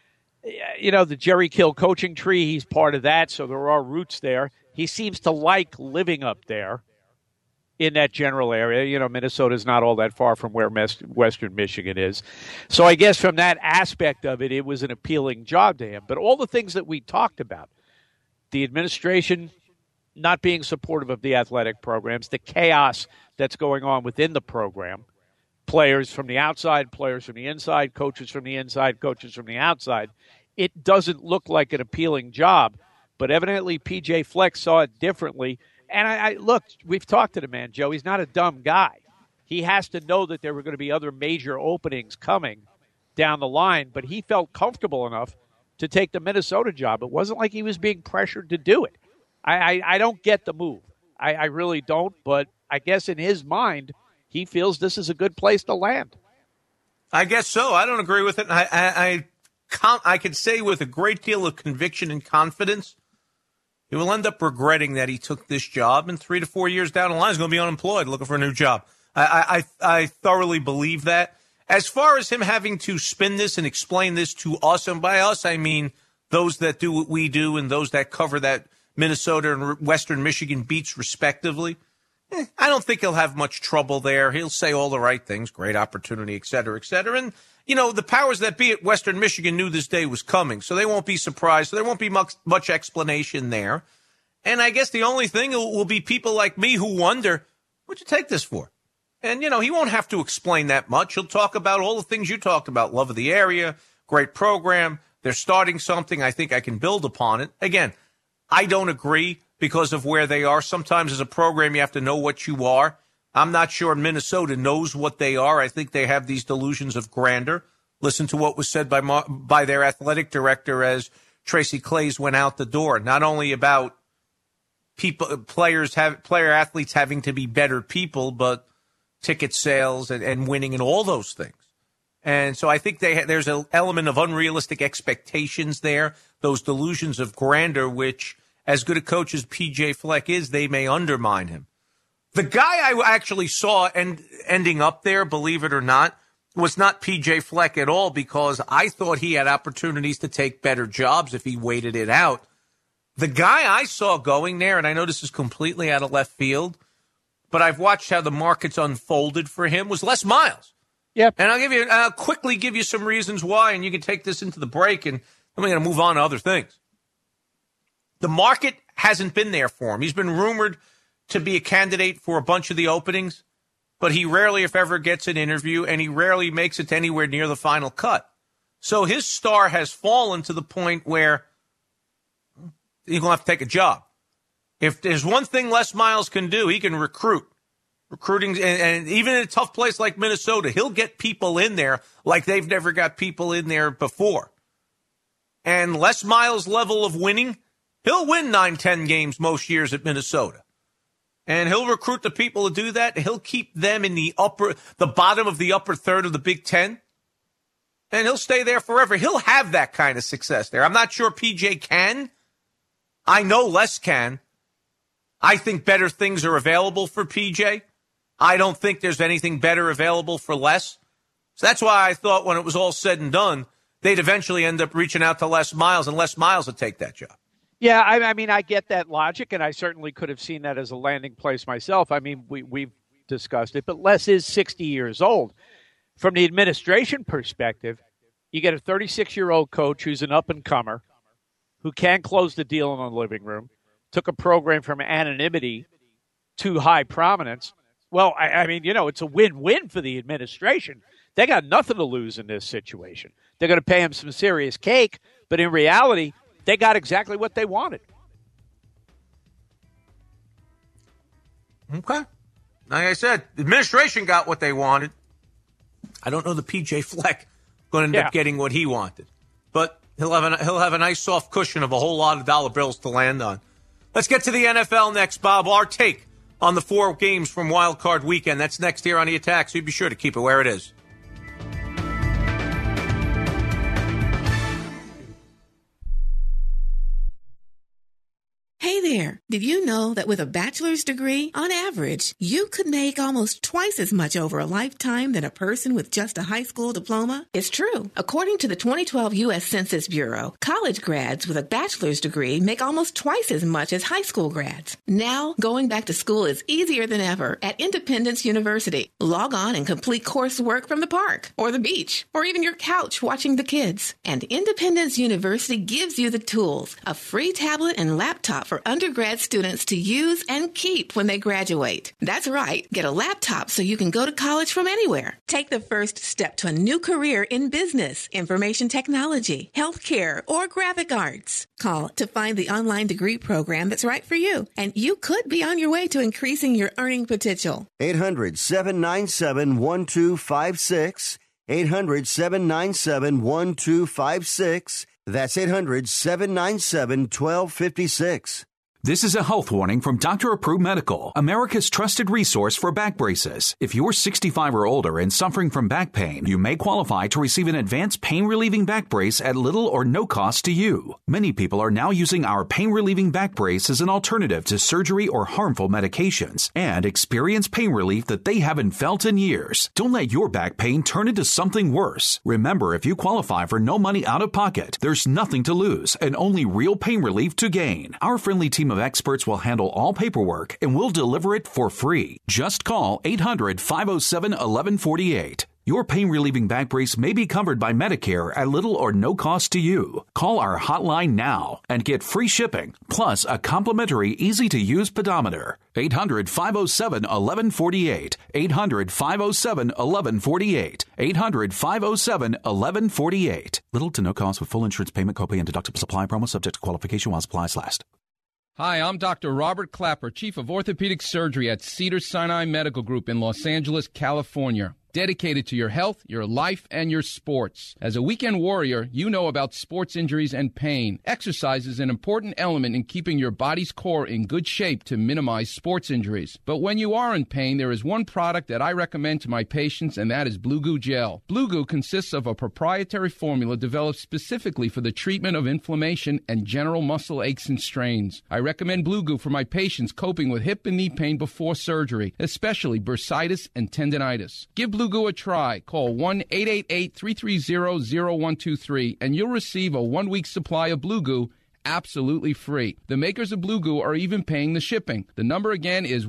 You know, the Jerry Kill coaching tree, he's part of that, so there are roots there. He seems to like living up there in that general area. You know, Minnesota's not all that far from where Western Michigan is. So I guess from that aspect of it, it was an appealing job to him. But all the things that we talked about, the administration not being supportive of the athletic programs, the chaos that's going on within the program, players from the outside, players from the inside, coaches from the inside, coaches from the outside, it doesn't look like an appealing job. But evidently P.J. Fleck saw it differently. And I look, we've talked to the man, Joe. He's not a dumb guy. He has to know that there were going to be other major openings coming down the line, but he felt comfortable enough to take the Minnesota job. It wasn't like he was being pressured to do it. I don't get the move. I really don't, but I guess in his mind, he feels this is a good place to land. I guess so. I don't agree with it. I can say with a great deal of conviction and confidence, he will end up regretting that he took this job, and 3 to 4 years down the line, he's going to be unemployed, looking for a new job. I thoroughly believe that. As far as him having to spin this and explain this to us, and by us, I mean those that do what we do and those that cover that Minnesota and Western Michigan beats respectively, I don't think he'll have much trouble there. He'll say all the right things, great opportunity, et cetera, et cetera. And, you know, the powers that be at Western Michigan knew this day was coming, so they won't be surprised. So there won't be much explanation there. And I guess the only thing will be people like me who wonder, what'd you take this for? And, you know, he won't have to explain that much. He'll talk about all the things you talked about, love of the area, great program. They're starting something. I think I can build upon it. Again, I don't agree because of where they are. Sometimes as a program, you have to know what you are. I'm not sure Minnesota knows what they are. I think they have these delusions of grandeur. Listen to what was said by their athletic director as Tracy Claeys went out the door, not only about player athletes having to be better people, but ticket sales and winning and all those things. And so I think there's an element of unrealistic expectations there, those delusions of grandeur, which, as good a coach as P.J. Fleck is, they may undermine him. The guy I actually saw ending up there, believe it or not, was not P.J. Fleck at all, because I thought he had opportunities to take better jobs if he waited it out. The guy I saw going there, and I know this is completely out of left field, but I've watched how the market's unfolded for him, was Les Miles. Yep. And I'll quickly give you some reasons why, and you can take this into the break, and then we're going to move on to other things. The market hasn't been there for him. He's been rumored to be a candidate for a bunch of the openings, but he rarely, if ever, gets an interview, and he rarely makes it to anywhere near the final cut. So his star has fallen to the point where he's going to have to take a job. If there's one thing Les Miles can do, he can recruit. Recruiting, and even in a tough place like Minnesota, he'll get people in there like they've never got people in there before. And Les Miles' level of winning, he'll win 9-10 games most years at Minnesota. And he'll recruit the people to do that. He'll keep them in the bottom of the upper third of the Big Ten. And he'll stay there forever. He'll have that kind of success there. I'm not sure PJ can. I know Les can. I think better things are available for PJ. I don't think there's anything better available for Les. So that's why I thought when it was all said and done, they'd eventually end up reaching out to Les Miles, and Les Miles would take that job. Yeah, I mean, I get that logic, and I certainly could have seen that as a landing place myself. I mean, we've discussed it, but Les is 60 years old. From the administration perspective, you get a 36-year-old coach who's an up-and-comer, who can close the deal in the living room, took a program from anonymity to high prominence. Well, I mean, you know, it's a win-win for the administration. They got nothing to lose in this situation. They're going to pay him some serious cake, but in reality, they got exactly what they wanted. Okay. Like I said, the administration got what they wanted. I don't know the PJ Fleck going to end up getting what he wanted. But he'll have a nice soft cushion of a whole lot of dollar bills to land on. Let's get to the NFL next, Bob. Our take on the 4 games from Wild Card Weekend. That's next here on The Attack, so you be sure to keep it where it is. Hey there, did you know that with a bachelor's degree, on average, you could make almost twice as much over a lifetime than a person with just a high school diploma? It's true. According to the 2012 U.S. Census Bureau, college grads with a bachelor's degree make almost twice as much as high school grads. Now, going back to school is easier than ever at Independence University. Log on and complete coursework from the park, or the beach, or even your couch watching the kids. And Independence University gives you the tools, a free tablet and laptop for undergrad students to use and keep when they graduate. That's right. Get a laptop so you can go to college from anywhere. Take the first step to a new career in business, information technology, healthcare, or graphic arts. Call to find the online degree program that's right for you, and you could be on your way to increasing your earning potential. 800-797-1256. 800-797-1256. That's 800-797-1256. This is a health warning from Dr. Approved Medical, America's trusted resource for back braces. If you're 65 or older and suffering from back pain, you may qualify to receive an advanced pain-relieving back brace at little or no cost to you. Many people are now using our pain-relieving back brace as an alternative to surgery or harmful medications and experience pain relief that they haven't felt in years. Don't let your back pain turn into something worse. Remember, if you qualify for no money out of pocket, there's nothing to lose and only real pain relief to gain. Our friendly team of experts will handle all paperwork and will deliver it for free. Just call 800-507-1148. Your pain-relieving back brace may be covered by Medicare at little or no cost to you. Call our hotline now and get free shipping, plus a complimentary, easy-to-use pedometer. 800-507-1148. 800-507-1148. 800-507-1148. Little to no cost with full insurance payment, copay, and deductible supply promo subject to qualification while supplies last. Hi, I'm Dr. Robert Clapper, Chief of Orthopedic Surgery at Cedars-Sinai Medical Group in Los Angeles, California. Dedicated to your health, your life, and your sports. As a weekend warrior, you know about sports injuries and pain. Exercise is an important element in keeping your body's core in good shape to minimize sports injuries. But when you are in pain, there is one product that I recommend to my patients, and that is Blue Goo Gel. Blue Goo consists of a proprietary formula developed specifically for the treatment of inflammation and general muscle aches and strains. I recommend Blue Goo for my patients coping with hip and knee pain before surgery, especially bursitis and tendinitis. Give Blue Goo a try. Call 1-888-330-0123 and you'll receive a 1-week supply of Blue Goo absolutely free. The makers of Blue Goo are even paying the shipping. The number again is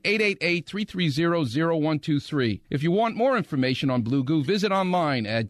1-888-330-0123. If you want more information on Blue Goo, visit online at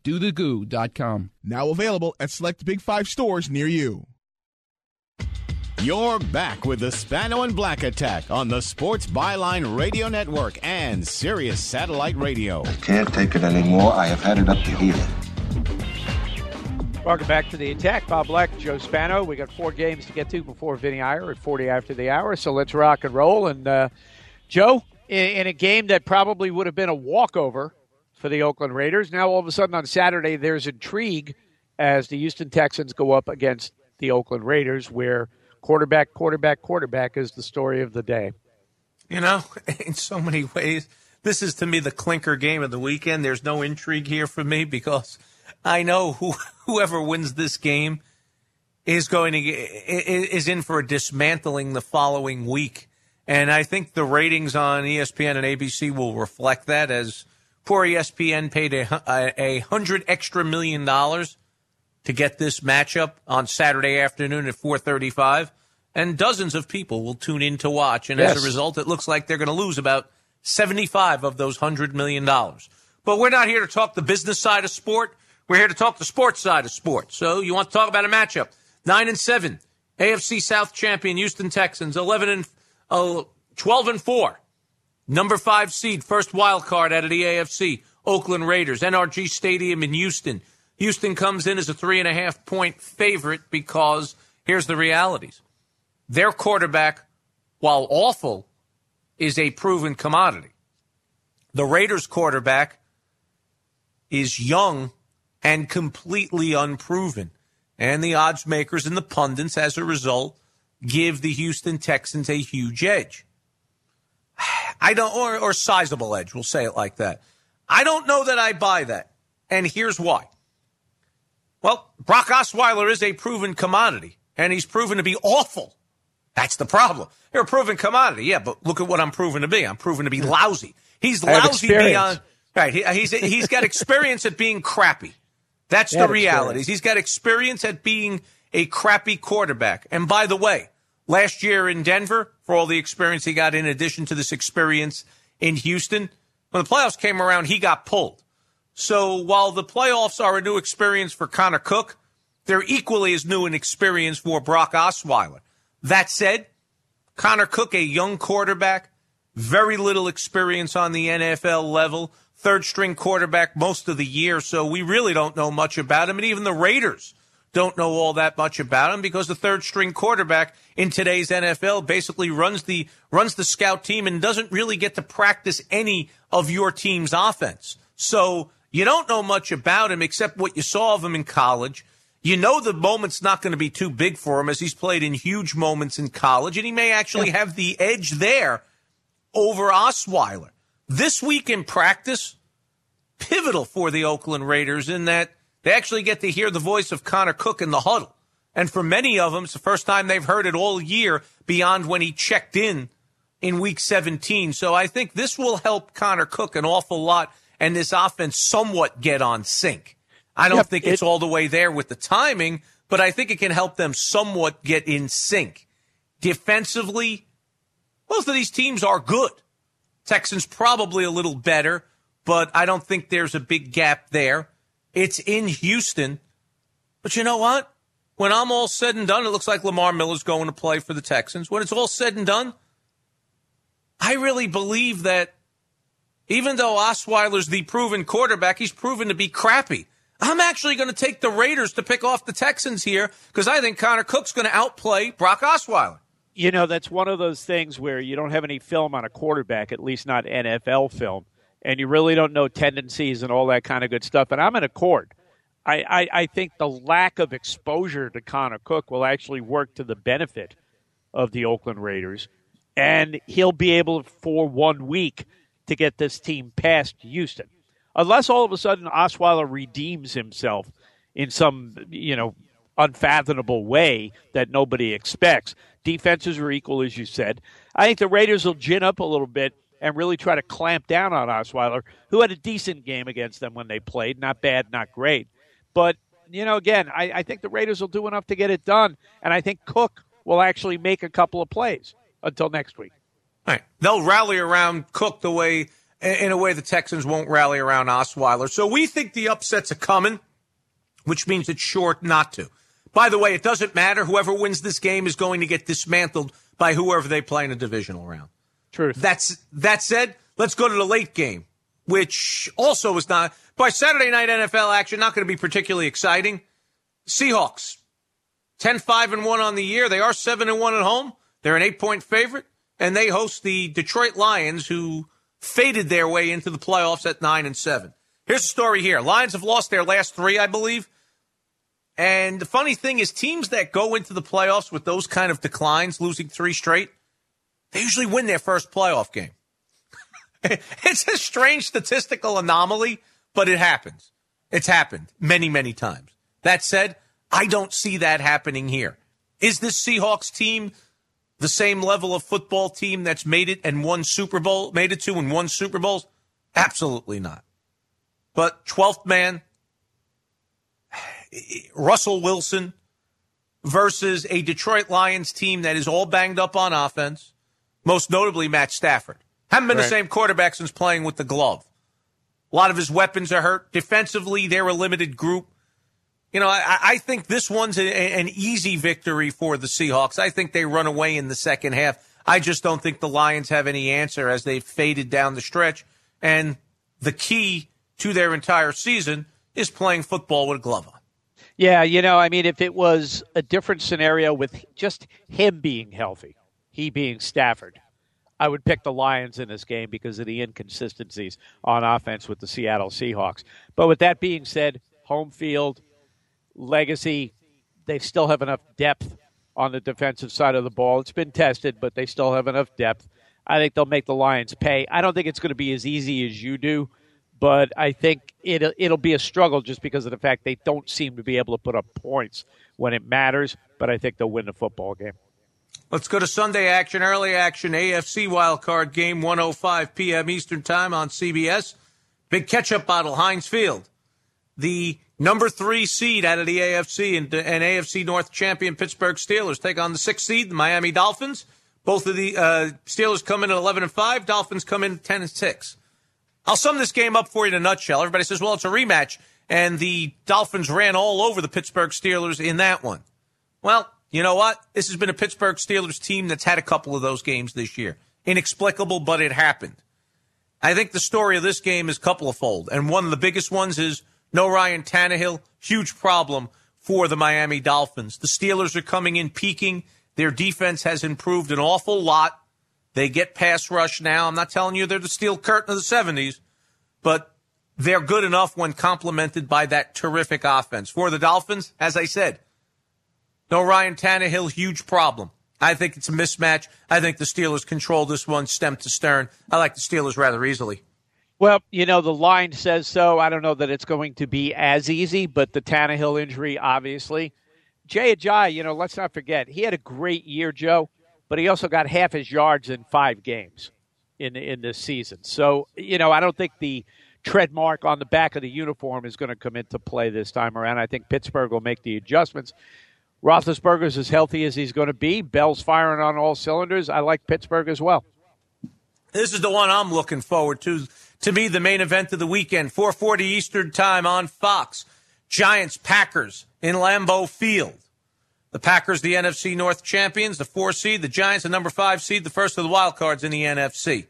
www.dothegoo.com. Now available at select Big 5 stores near you. You're back with the Spano and Black Attack on the Sports Byline Radio Network and Sirius Satellite Radio. Can't take it anymore. I have had it up to here. Welcome back to the Attack. Bob Black, Joe Spano. We got 4 games to get to before Vinny Iyer at 40 after the hour, so let's rock and roll. And, Joe, in a game that probably would have been a walkover for the Oakland Raiders, now all of a sudden on Saturday there's intrigue as the Houston Texans go up against the Oakland Raiders, where quarterback is the story of the day. You know, in so many ways, this is to me the clinker game of the weekend. There's no intrigue here for me because I know whoever wins this game is in for a dismantling the following week. And I think the ratings on ESPN and ABC will reflect that, as poor ESPN paid $100 extra million to get this matchup on Saturday afternoon at 4:35, and dozens of people will tune in to watch. And as a result, it looks like they're going to lose about 75 of those $100 million. But we're not here to talk the business side of sport. We're here to talk the sports side of sports. So you want to talk about a matchup. 9-7, AFC South champion Houston Texans, 12-4. Number 5 seed, first wild card out of the AFC, Oakland Raiders, NRG Stadium in Houston. Houston comes in as a 3.5-point favorite because here's the realities. Their quarterback, while awful, is a proven commodity. The Raiders quarterback is young and completely unproven. And the odds makers and the pundits, as a result, give the Houston Texans a huge edge. Or sizable edge, we'll say it like that. I don't know that I buy that. And here's why. Well, Brock Osweiler is a proven commodity, and he's proven to be awful. That's the problem. You're a proven commodity, yeah, but look at what I'm proven to be. I'm proven to be lousy. He's lousy beyond. Right, he's got experience at being crappy. That's the realities. He's got experience at being a crappy quarterback. And by the way, last year in Denver, for all the experience he got in addition to this experience in Houston, when the playoffs came around, he got pulled. So while the playoffs are a new experience for Connor Cook, they're equally as new an experience for Brock Osweiler. That said, Connor Cook, a young quarterback, very little experience on the NFL level, third-string quarterback most of the year, so we really don't know much about him. And even the Raiders don't know all that much about him because the third-string quarterback in today's NFL basically runs the scout team and doesn't really get to practice any of your team's offense. So you don't know much about him except what you saw of him in college. You know the moment's not going to be too big for him as he's played in huge moments in college, and he may actually have the edge there over Osweiler. This week in practice, pivotal for the Oakland Raiders in that they actually get to hear the voice of Connor Cook in the huddle. And for many of them, it's the first time they've heard it all year beyond when he checked in Week 17. So I think this will help Connor Cook an awful lot and this offense somewhat get on sync. I don't think it's all the way there with the timing, but I think it can help them somewhat get in sync. Defensively, both of these teams are good. Texans probably a little better, but I don't think there's a big gap there. It's in Houston. But you know what? When I'm all said and done, it looks like Lamar Miller's going to play for the Texans. When it's all said and done, I really believe that even though Osweiler's the proven quarterback, he's proven to be crappy. I'm actually going to take the Raiders to pick off the Texans here because I think Connor Cook's going to outplay Brock Osweiler. You know, that's one of those things where you don't have any film on a quarterback, at least not NFL film, and you really don't know tendencies and all that kind of good stuff. And I'm in accord. I think the lack of exposure to Connor Cook will actually work to the benefit of the Oakland Raiders, and he'll be able for 1 week to get this team past Houston. Unless all of a sudden Osweiler redeems himself in some, unfathomable way that nobody expects. Defenses are equal, as you said. I think the Raiders will gin up a little bit and really try to clamp down on Osweiler, who had a decent game against them when they played. Not bad, not great. But, again, I think the Raiders will do enough to get it done, and I think Cook will actually make a couple of plays until next week. All right. They'll rally around Cook in a way the Texans won't rally around Osweiler. So we think the upsets are coming, which means it's short not to. By the way, it doesn't matter. Whoever wins this game is going to get dismantled by whoever they play in a divisional round. True. That said, let's go to the late game, which also is not, by Saturday night NFL action, not going to be particularly exciting. Seahawks, 10-5-1 on the year. They are 7-1 at home. They're an 8-point favorite, and they host the Detroit Lions, who faded their way into the playoffs at 9-7. Here's the story here. Lions have lost their last 3, I believe. And the funny thing is, teams that go into the playoffs with those kind of declines, losing 3 straight, they usually win their first playoff game. It's a strange statistical anomaly, but it happens. It's happened many, many times. That said, I don't see that happening here. Is this Seahawks team the same level of football team that's made it to and won Super Bowls? Absolutely not. But 12th man, Russell Wilson versus a Detroit Lions team that is all banged up on offense, most notably Matt Stafford. Haven't been the same quarterback since playing with the glove. A lot of his weapons are hurt. Defensively, they're a limited group. You know, I think this one's an easy victory for the Seahawks. I think they run away in the second half. I just don't think the Lions have any answer as they've faded down the stretch. And the key to their entire season is playing football with a glove on. Yeah, you know, I mean, if it was a different scenario with just him being healthy, he being Stafford, I would pick the Lions in this game because of the inconsistencies on offense with the Seattle Seahawks. But with that being said, home field, legacy, they still have enough depth on the defensive side of the ball. It's been tested, but they still have enough depth. I think they'll make the Lions pay. I don't think it's going to be as easy as you do, but I think it'll be a struggle just because of the fact they don't seem to be able to put up points when it matters, but I think they'll win the football game. Let's go to Sunday action, early action, AFC wildcard game, 1:05 p.m. Eastern Time on CBS. Big catch-up battle, Heinz Field. The number 3 seed out of the AFC and AFC North champion Pittsburgh Steelers take on the 6th seed, the Miami Dolphins. Both of the Steelers come in at 11-5. Dolphins come in 10-6. I'll sum this game up for you in a nutshell. Everybody says, well, it's a rematch, and the Dolphins ran all over the Pittsburgh Steelers in that one. Well, you know what? This has been a Pittsburgh Steelers team that's had a couple of those games this year. Inexplicable, but it happened. I think the story of this game is couple-fold, and one of the biggest ones is no Ryan Tannehill. Huge problem for the Miami Dolphins. The Steelers are coming in peaking. Their defense has improved an awful lot. They get pass rush now. I'm not telling you they're the steel curtain of the 70s, but they're good enough when complemented by that terrific offense. For the Dolphins, as I said, no Ryan Tannehill, huge problem. I think it's a mismatch. I think the Steelers control this one stem to stern. I like the Steelers rather easily. Well, you know, the line says so. I don't know that it's going to be as easy, but the Tannehill injury, obviously. Jay Ajayi, you know, let's not forget, he had a great year, Joe, but he also got half his yards in 5 games in this season. So, you know, I don't think the tread mark on the back of the uniform is going to come into play this time around. I think Pittsburgh will make the adjustments. Roethlisberger's as healthy as he's going to be. Bell's firing on all cylinders. I like Pittsburgh as well. This is the one I'm looking forward to. To me, the main event of the weekend, 4:40 Eastern Time on Fox. Giants-Packers in Lambeau Field. The Packers, the NFC North champions, the 4 seed. The Giants, the number 5 seed, the first of the wild cards in the NFC.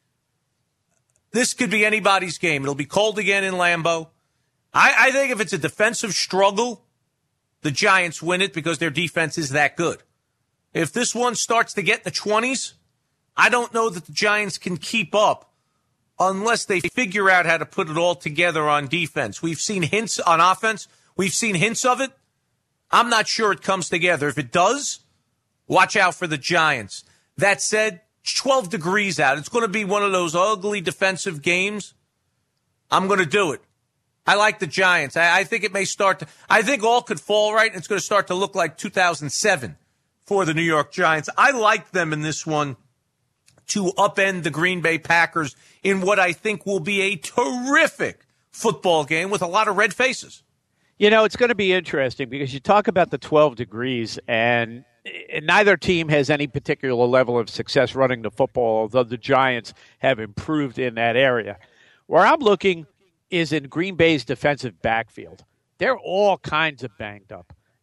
This could be anybody's game. It'll be cold again in Lambeau. I think if it's a defensive struggle, the Giants win it because their defense is that good. If this one starts to get in the 20s, I don't know that the Giants can keep up unless they figure out how to put it all together on defense. We've seen hints on offense. We've seen hints of it. I'm not sure it comes together. If it does, watch out for the Giants. That said, 12 degrees out. It's going to be one of those ugly defensive games. I'm going to do it. I like the Giants. I think it may start to, I think all could fall right, and it's going to start to look like 2007 for the New York Giants. I like them in this one to upend the Green Bay Packers in what I think will be a terrific football game with a lot of red faces. You know, it's going to be interesting because you talk about the 12 degrees, and neither team has any particular level of success running the football, although the Giants have improved in that area. Where I'm looking is in Green Bay's defensive backfield. They're all kinds of banged up.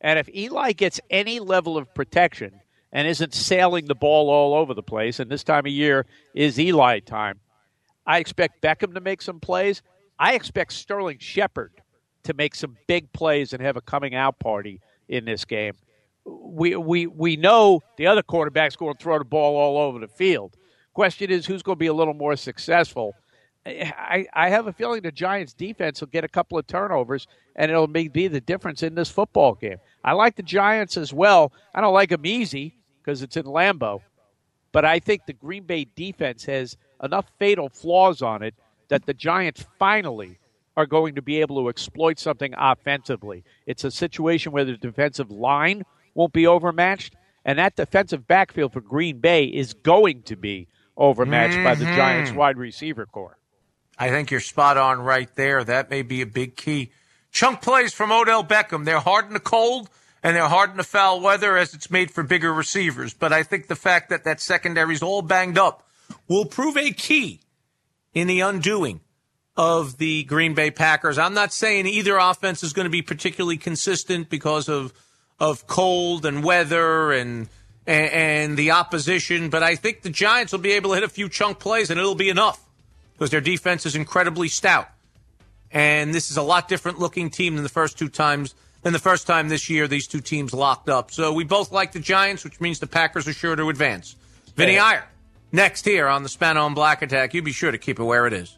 And if Eli gets any level of protection and isn't sailing the ball all over the place, and this time of year is Eli time, I expect Beckham to make some plays. I expect Sterling Shepard to make some big plays and have a coming out party in this game. We know the other quarterback's going to throw the ball all over the field. Question is, who's going to be a little more successful? I have a feeling the Giants' defense will get a couple of turnovers, and it'll be the difference in this football game. I like the Giants as well. I don't like them easy because it's in Lambeau, but I think the Green Bay defense has enough fatal flaws on it that the Giants finally are going to be able to exploit something offensively. It's a situation where the defensive line won't be overmatched, and that defensive backfield for Green Bay is going to be overmatched by the Giants' wide receiver core. I think you're spot on right there. That may be a big key. Chunk plays from Odell Beckham. They're hard in the cold, and they're hard in the foul weather as it's made for bigger receivers. But I think the fact that that secondary's all banged up will prove a key in the undoing of the Green Bay Packers. I'm not saying either offense is going to be particularly consistent because of cold and weather and the opposition, but I think the Giants will be able to hit a few chunk plays, and it'll be enough because their defense is incredibly stout. And this is a lot different looking team than the first time this year these two teams locked up. So we both like the Giants, which means the Packers are sure to advance. Vinny Iyer, next here on the Spano and Black Attack. You be sure to keep it where it is.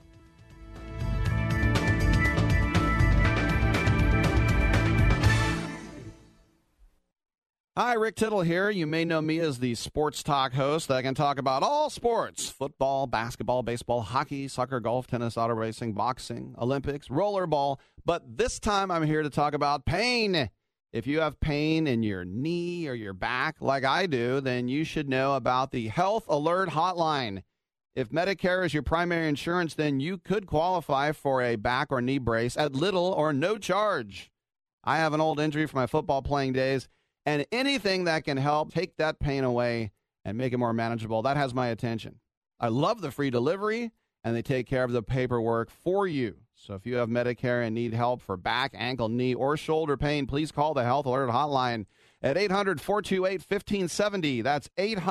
Hi, Rick Tittle here. You may know me as the sports talk host that can talk about all sports: football, basketball, baseball, hockey, soccer, golf, tennis, auto racing, boxing, Olympics, rollerball. But this time I'm here to talk about pain. If you have pain in your knee or your back like I do, then you should know about the Health Alert Hotline. If Medicare is your primary insurance, then you could qualify for a back or knee brace at little or no charge. I have an old injury from my football playing days, and anything that can help take that pain away and make it more manageable, that has my attention. I love the free delivery, and they take care of the paperwork for you. So if you have Medicare and need help for back, ankle, knee, or shoulder pain, please call the Health Alert Hotline at 800-428-1570. That's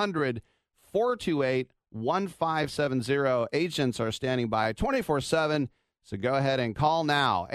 800-428-1570. Agents are standing by 24/7, so go ahead and call now.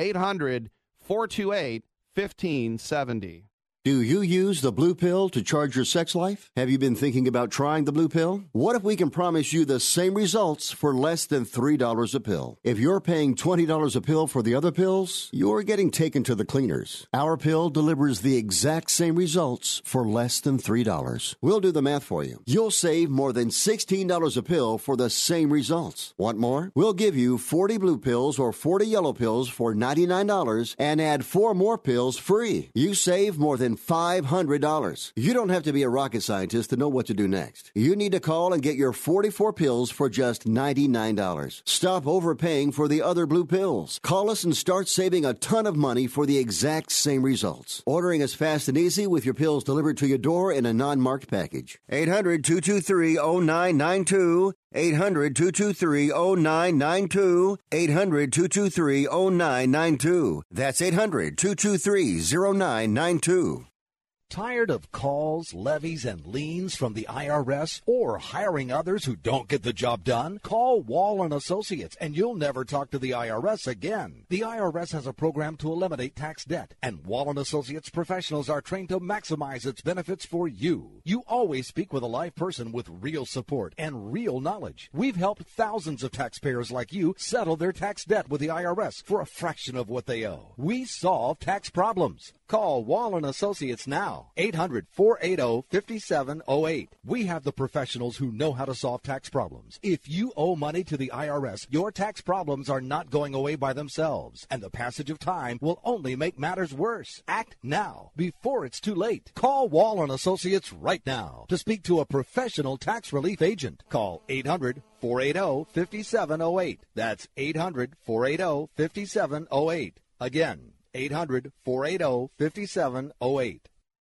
800-428-1570. Do you use the blue pill to charge your sex life? Have you been thinking about trying the blue pill? What if we can promise you the same results for less than $3 a pill? If you're paying $20 a pill for the other pills, you're getting taken to the cleaners. Our pill delivers the exact same results for less than $3. We'll do the math for you. You'll save more than $16 a pill for the same results. Want more? We'll give you 40 blue pills or 40 yellow pills for $99 and add 4 more pills free. You save more than $500. You don't have to be a rocket scientist to know what to do next. You need to call and get your 44 pills for just $99. Stop overpaying for the other blue pills. Call us and start saving a ton of money for the exact same results. Ordering is fast and easy with your pills delivered to your door in a non-marked package. 800-223-0992. 800-223-0992. 800-223-0992. That's 800-223-0992. Tired of calls, levies, and liens from the IRS or hiring others who don't get the job done? Call Wall & Associates and you'll never talk to the IRS again. The IRS has a program to eliminate tax debt, and Wall & Associates professionals are trained to maximize its benefits for you. You always speak with a live person with real support and real knowledge. We've helped thousands of taxpayers like you settle their tax debt with the IRS for a fraction of what they owe. We solve tax problems. Call Wall & Associates now. 800-480-5708. We have the professionals who know how to solve tax problems. If you owe money to the IRS, your tax problems are not going away by themselves, and the passage of time will only make matters worse. Act now, before it's too late. Call Wall & Associates right now to speak to a professional tax relief agent. Call 800-480-5708. That's 800-480-5708. Again, 800-480-5708.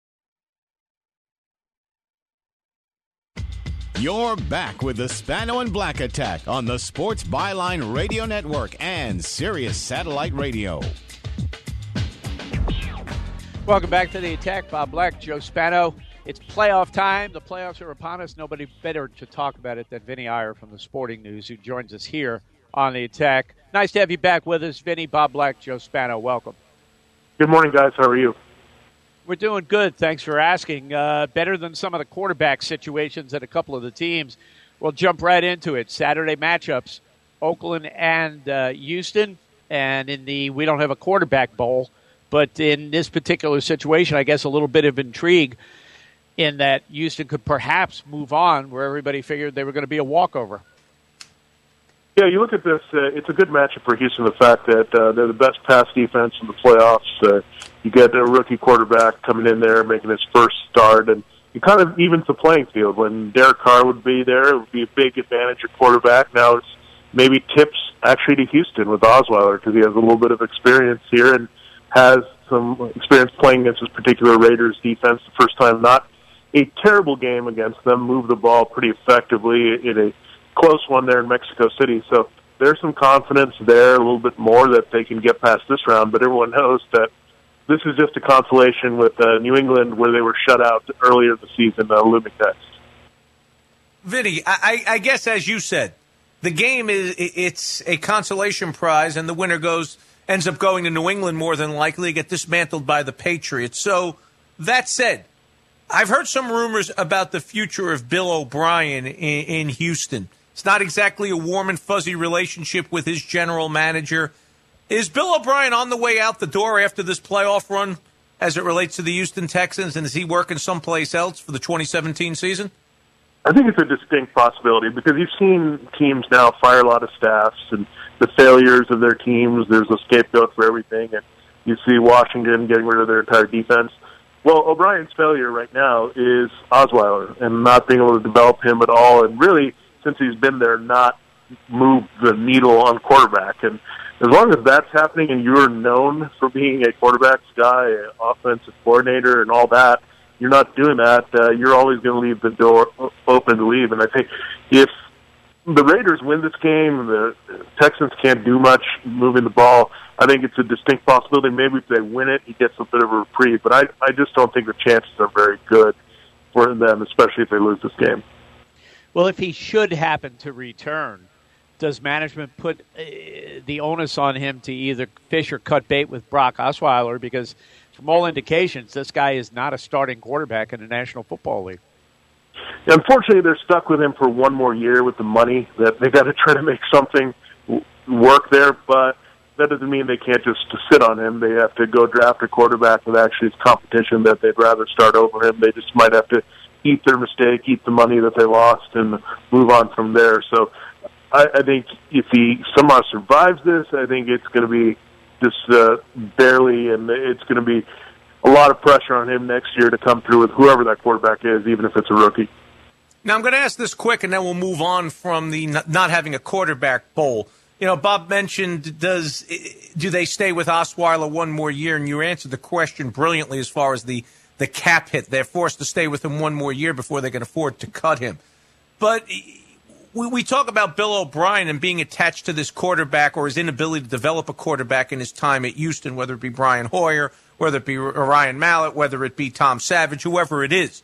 You're back with the Spano and Black Attack on the Sports Byline Radio Network and Sirius Satellite Radio. Welcome back to The Attack. Bob Black, Joe Spano. It's playoff time. The playoffs are upon us. Nobody better to talk about it than Vinny Iyer from the Sporting News, who joins us here on The Attack. Nice to have you back with us, Vinny. Bob Black, Joe Spano. Welcome. Good morning, guys. How are you? We're doing good. Thanks for asking. Better than some of the quarterback situations at a couple of the teams. We'll jump right into it. Saturday matchups, Oakland and Houston. And we don't have a quarterback bowl. But in this particular situation, I guess a little bit of intrigue in that Houston could perhaps move on where everybody figured they were going to be a walkover. Yeah, you look at this, it's a good matchup for Houston, the fact that they're the best pass defense in the playoffs. You get a rookie quarterback coming in there, making his first start, and it kind of evens the playing field. When Derek Carr would be there, it would be a big advantage at quarterback. Now it's maybe tips actually to Houston with Osweiler because he has a little bit of experience here and has some experience playing against this particular Raiders defense the first time. Not a terrible game against them, moved the ball pretty effectively in a close one there in Mexico City. So there's some confidence there, a little bit more that they can get past this round, but everyone knows that this is just a consolation with New England where they were shut out earlier this season, looming next. Vinny, I guess as you said, the game it's a consolation prize, and the winner ends up going to New England more than likely, get dismantled by the Patriots. So that said, I've heard some rumors about the future of Bill O'Brien in Houston. It's not exactly a warm and fuzzy relationship with his general manager. Is Bill O'Brien on the way out the door after this playoff run as it relates to the Houston Texans, and is he working someplace else for the 2017 season? I think it's a distinct possibility because you've seen teams now fire a lot of staffs and the failures of their teams. There's a scapegoat for everything, and you see Washington getting rid of their entire defense. Well, O'Brien's failure right now is Osweiler and not being able to develop him at all, and really, since he's been there, not move the needle on quarterback. And as long as that's happening and you're known for being a quarterback's guy, an offensive coordinator and all that, you're not doing that, you're always going to leave the door open to leave. And I think if the Raiders win this game, the Texans can't do much moving the ball. I think it's a distinct possibility. Maybe if they win it, he gets a bit of a reprieve. But I just don't think the chances are very good for them, especially if they lose this game. Well, if he should happen to return, does management put the onus on him to either fish or cut bait with Brock Osweiler? Because from all indications, this guy is not a starting quarterback in the National Football League. Unfortunately, they're stuck with him for one more year with the money that they got to try to make something work there. But that doesn't mean they can't just sit on him. They have to go draft a quarterback that actually is competition that they'd rather start over him. They just might have to eat their mistake, eat the money that they lost, and move on from there. So I think if he somehow survives this, I think it's going to be just barely, and it's going to be a lot of pressure on him next year to come through with whoever that quarterback is, even if it's a rookie. Now, I'm going to ask this quick, and then we'll move on from the not having a quarterback bowl. You know, Bob mentioned, do they stay with Osweiler one more year? And you answered the question brilliantly as far as the cap hit. They're forced to stay with him one more year before they can afford to cut him. But we talk about Bill O'Brien and being attached to this quarterback or his inability to develop a quarterback in his time at Houston, whether it be Brian Hoyer, whether it be Ryan Mallett, whether it be Tom Savage, whoever it is.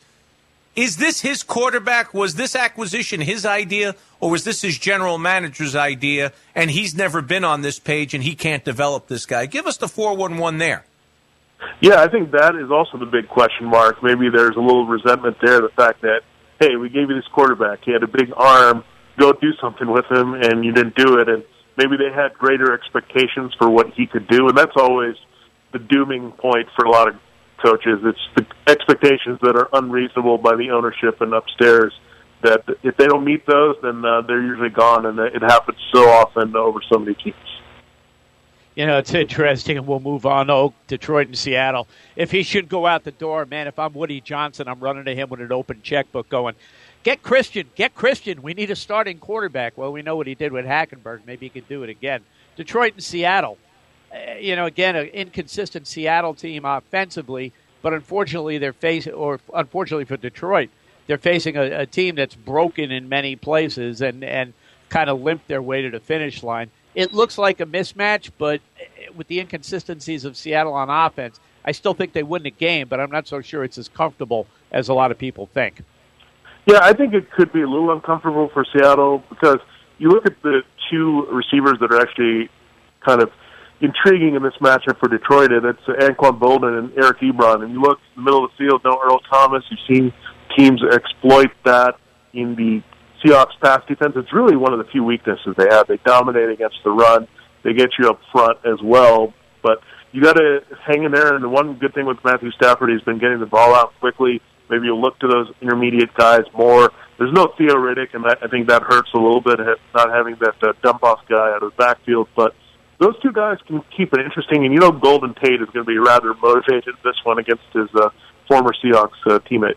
Is this his quarterback? Was this acquisition his idea, or was this his general manager's idea, and he's never been on this page and he can't develop this guy? Give us the 411 there. Yeah, I think that is also the big question mark. Maybe there's a little resentment there, the fact that, hey, we gave you this quarterback. He had a big arm. Go do something with him, and you didn't do it. And maybe they had greater expectations for what he could do, and that's always the dooming point for a lot of coaches. It's the expectations that are unreasonable by the ownership and upstairs that if they don't meet those, then they're usually gone, and it happens so often over so many teams. You know, it's interesting, and we'll move on to Detroit and Seattle. If he should go out the door, man, if I'm Woody Johnson, I'm running to him with an open checkbook going, get Christian. We need a starting quarterback. Well, we know what he did with Hackenberg. Maybe he can do it again. Detroit and Seattle. You know, again, an inconsistent Seattle team offensively, but unfortunately unfortunately for Detroit, they're facing a team that's broken in many places and kind of limped their way to the finish line. It looks like a mismatch, but with the inconsistencies of Seattle on offense, I still think they win the game, but I'm not so sure it's as comfortable as a lot of people think. Yeah, I think it could be a little uncomfortable for Seattle because you look at the two receivers that are actually kind of intriguing in this matchup for Detroit, and it's Anquan Boldin and Eric Ebron. And you look in the middle of the field, no Earl Thomas. You've seen teams exploit that in the Seahawks pass defense. It's really one of the few weaknesses they have. They dominate against the run. They get you up front as well. But you got to hang in there. And the one good thing with Matthew Stafford, he's been getting the ball out quickly. Maybe you'll look to those intermediate guys more. There's no Theo Riddick, and I think that hurts a little bit, not having that dump-off guy out of the backfield. But those two guys can keep it interesting. And you know Golden Tate is going to be rather motivated this one against his former Seahawks teammates.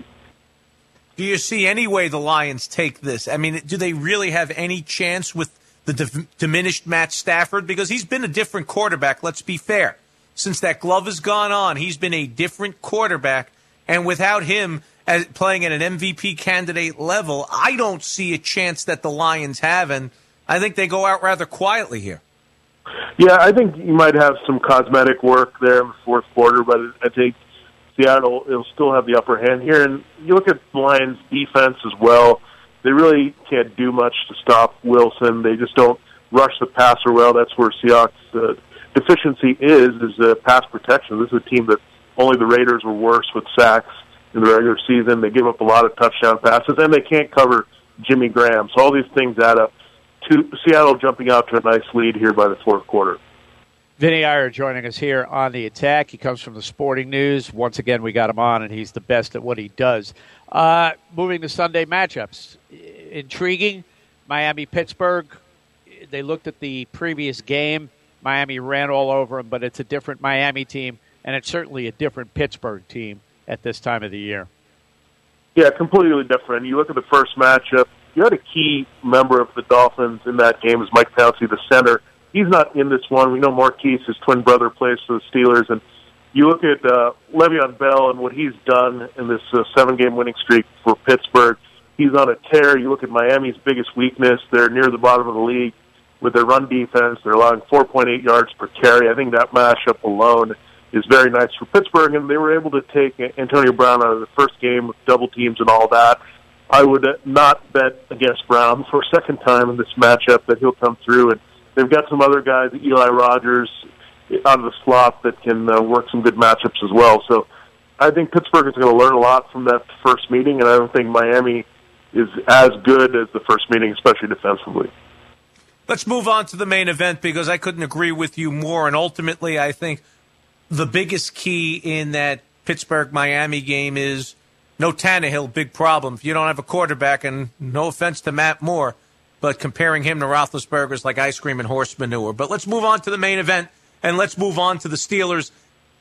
Do you see any way the Lions take this? I mean, do they really have any chance with the diminished Matt Stafford? Because he's been a different quarterback, let's be fair. Since that glove has gone on, he's been a different quarterback. And without him as playing at an MVP candidate level, I don't see a chance that the Lions have, and I think they go out rather quietly here. Yeah, I think you might have some cosmetic work there in the fourth quarter, but I think Seattle will still have the upper hand here. And you look at the Lions' defense as well. They really can't do much to stop Wilson. They just don't rush the passer well. That's where Seahawks' deficiency is pass protection. This is a team that only the Raiders were worse with sacks in the regular season. They give up a lot of touchdown passes, and they can't cover Jimmy Graham. So all these things add up to Seattle jumping out to a nice lead here by the fourth quarter. Vinny Iyer joining us here on The Attack. He comes from the Sporting News. Once again, we got him on, and he's the best at what he does. Moving to Sunday matchups. Intriguing. Miami-Pittsburgh. They looked at the previous game. Miami ran all over them, but it's a different Miami team, and it's certainly a different Pittsburgh team at this time of the year. Yeah, completely different. You look at the first matchup, you had a key member of the Dolphins in that game is Mike Pouncey, the center. He's not in this one. We know Marquise, his twin brother, plays for the Steelers. And you look at Le'Veon Bell and what he's done in this 7-game winning streak for Pittsburgh. He's on a tear. You look at Miami's biggest weakness. They're near the bottom of the league with their run defense. They're allowing 4.8 yards per carry. I think that matchup alone is very nice for Pittsburgh, and they were able to take Antonio Brown out of the first game with double teams and all that. I would not bet against Brown for a second time in this matchup that he'll come through. And they've got some other guys, Eli Rogers, out of the slot that can work some good matchups as well. So I think Pittsburgh is going to learn a lot from that first meeting, and I don't think Miami is as good as the first meeting, especially defensively. Let's move on to the main event because I couldn't agree with you more. And ultimately, I think the biggest key in that Pittsburgh-Miami game is no Tannehill, big problem. If you don't have a quarterback, and no offense to Matt Moore, but comparing him to Roethlisberger is like ice cream and horse manure. But let's move on to the main event, and let's move on to the Steelers,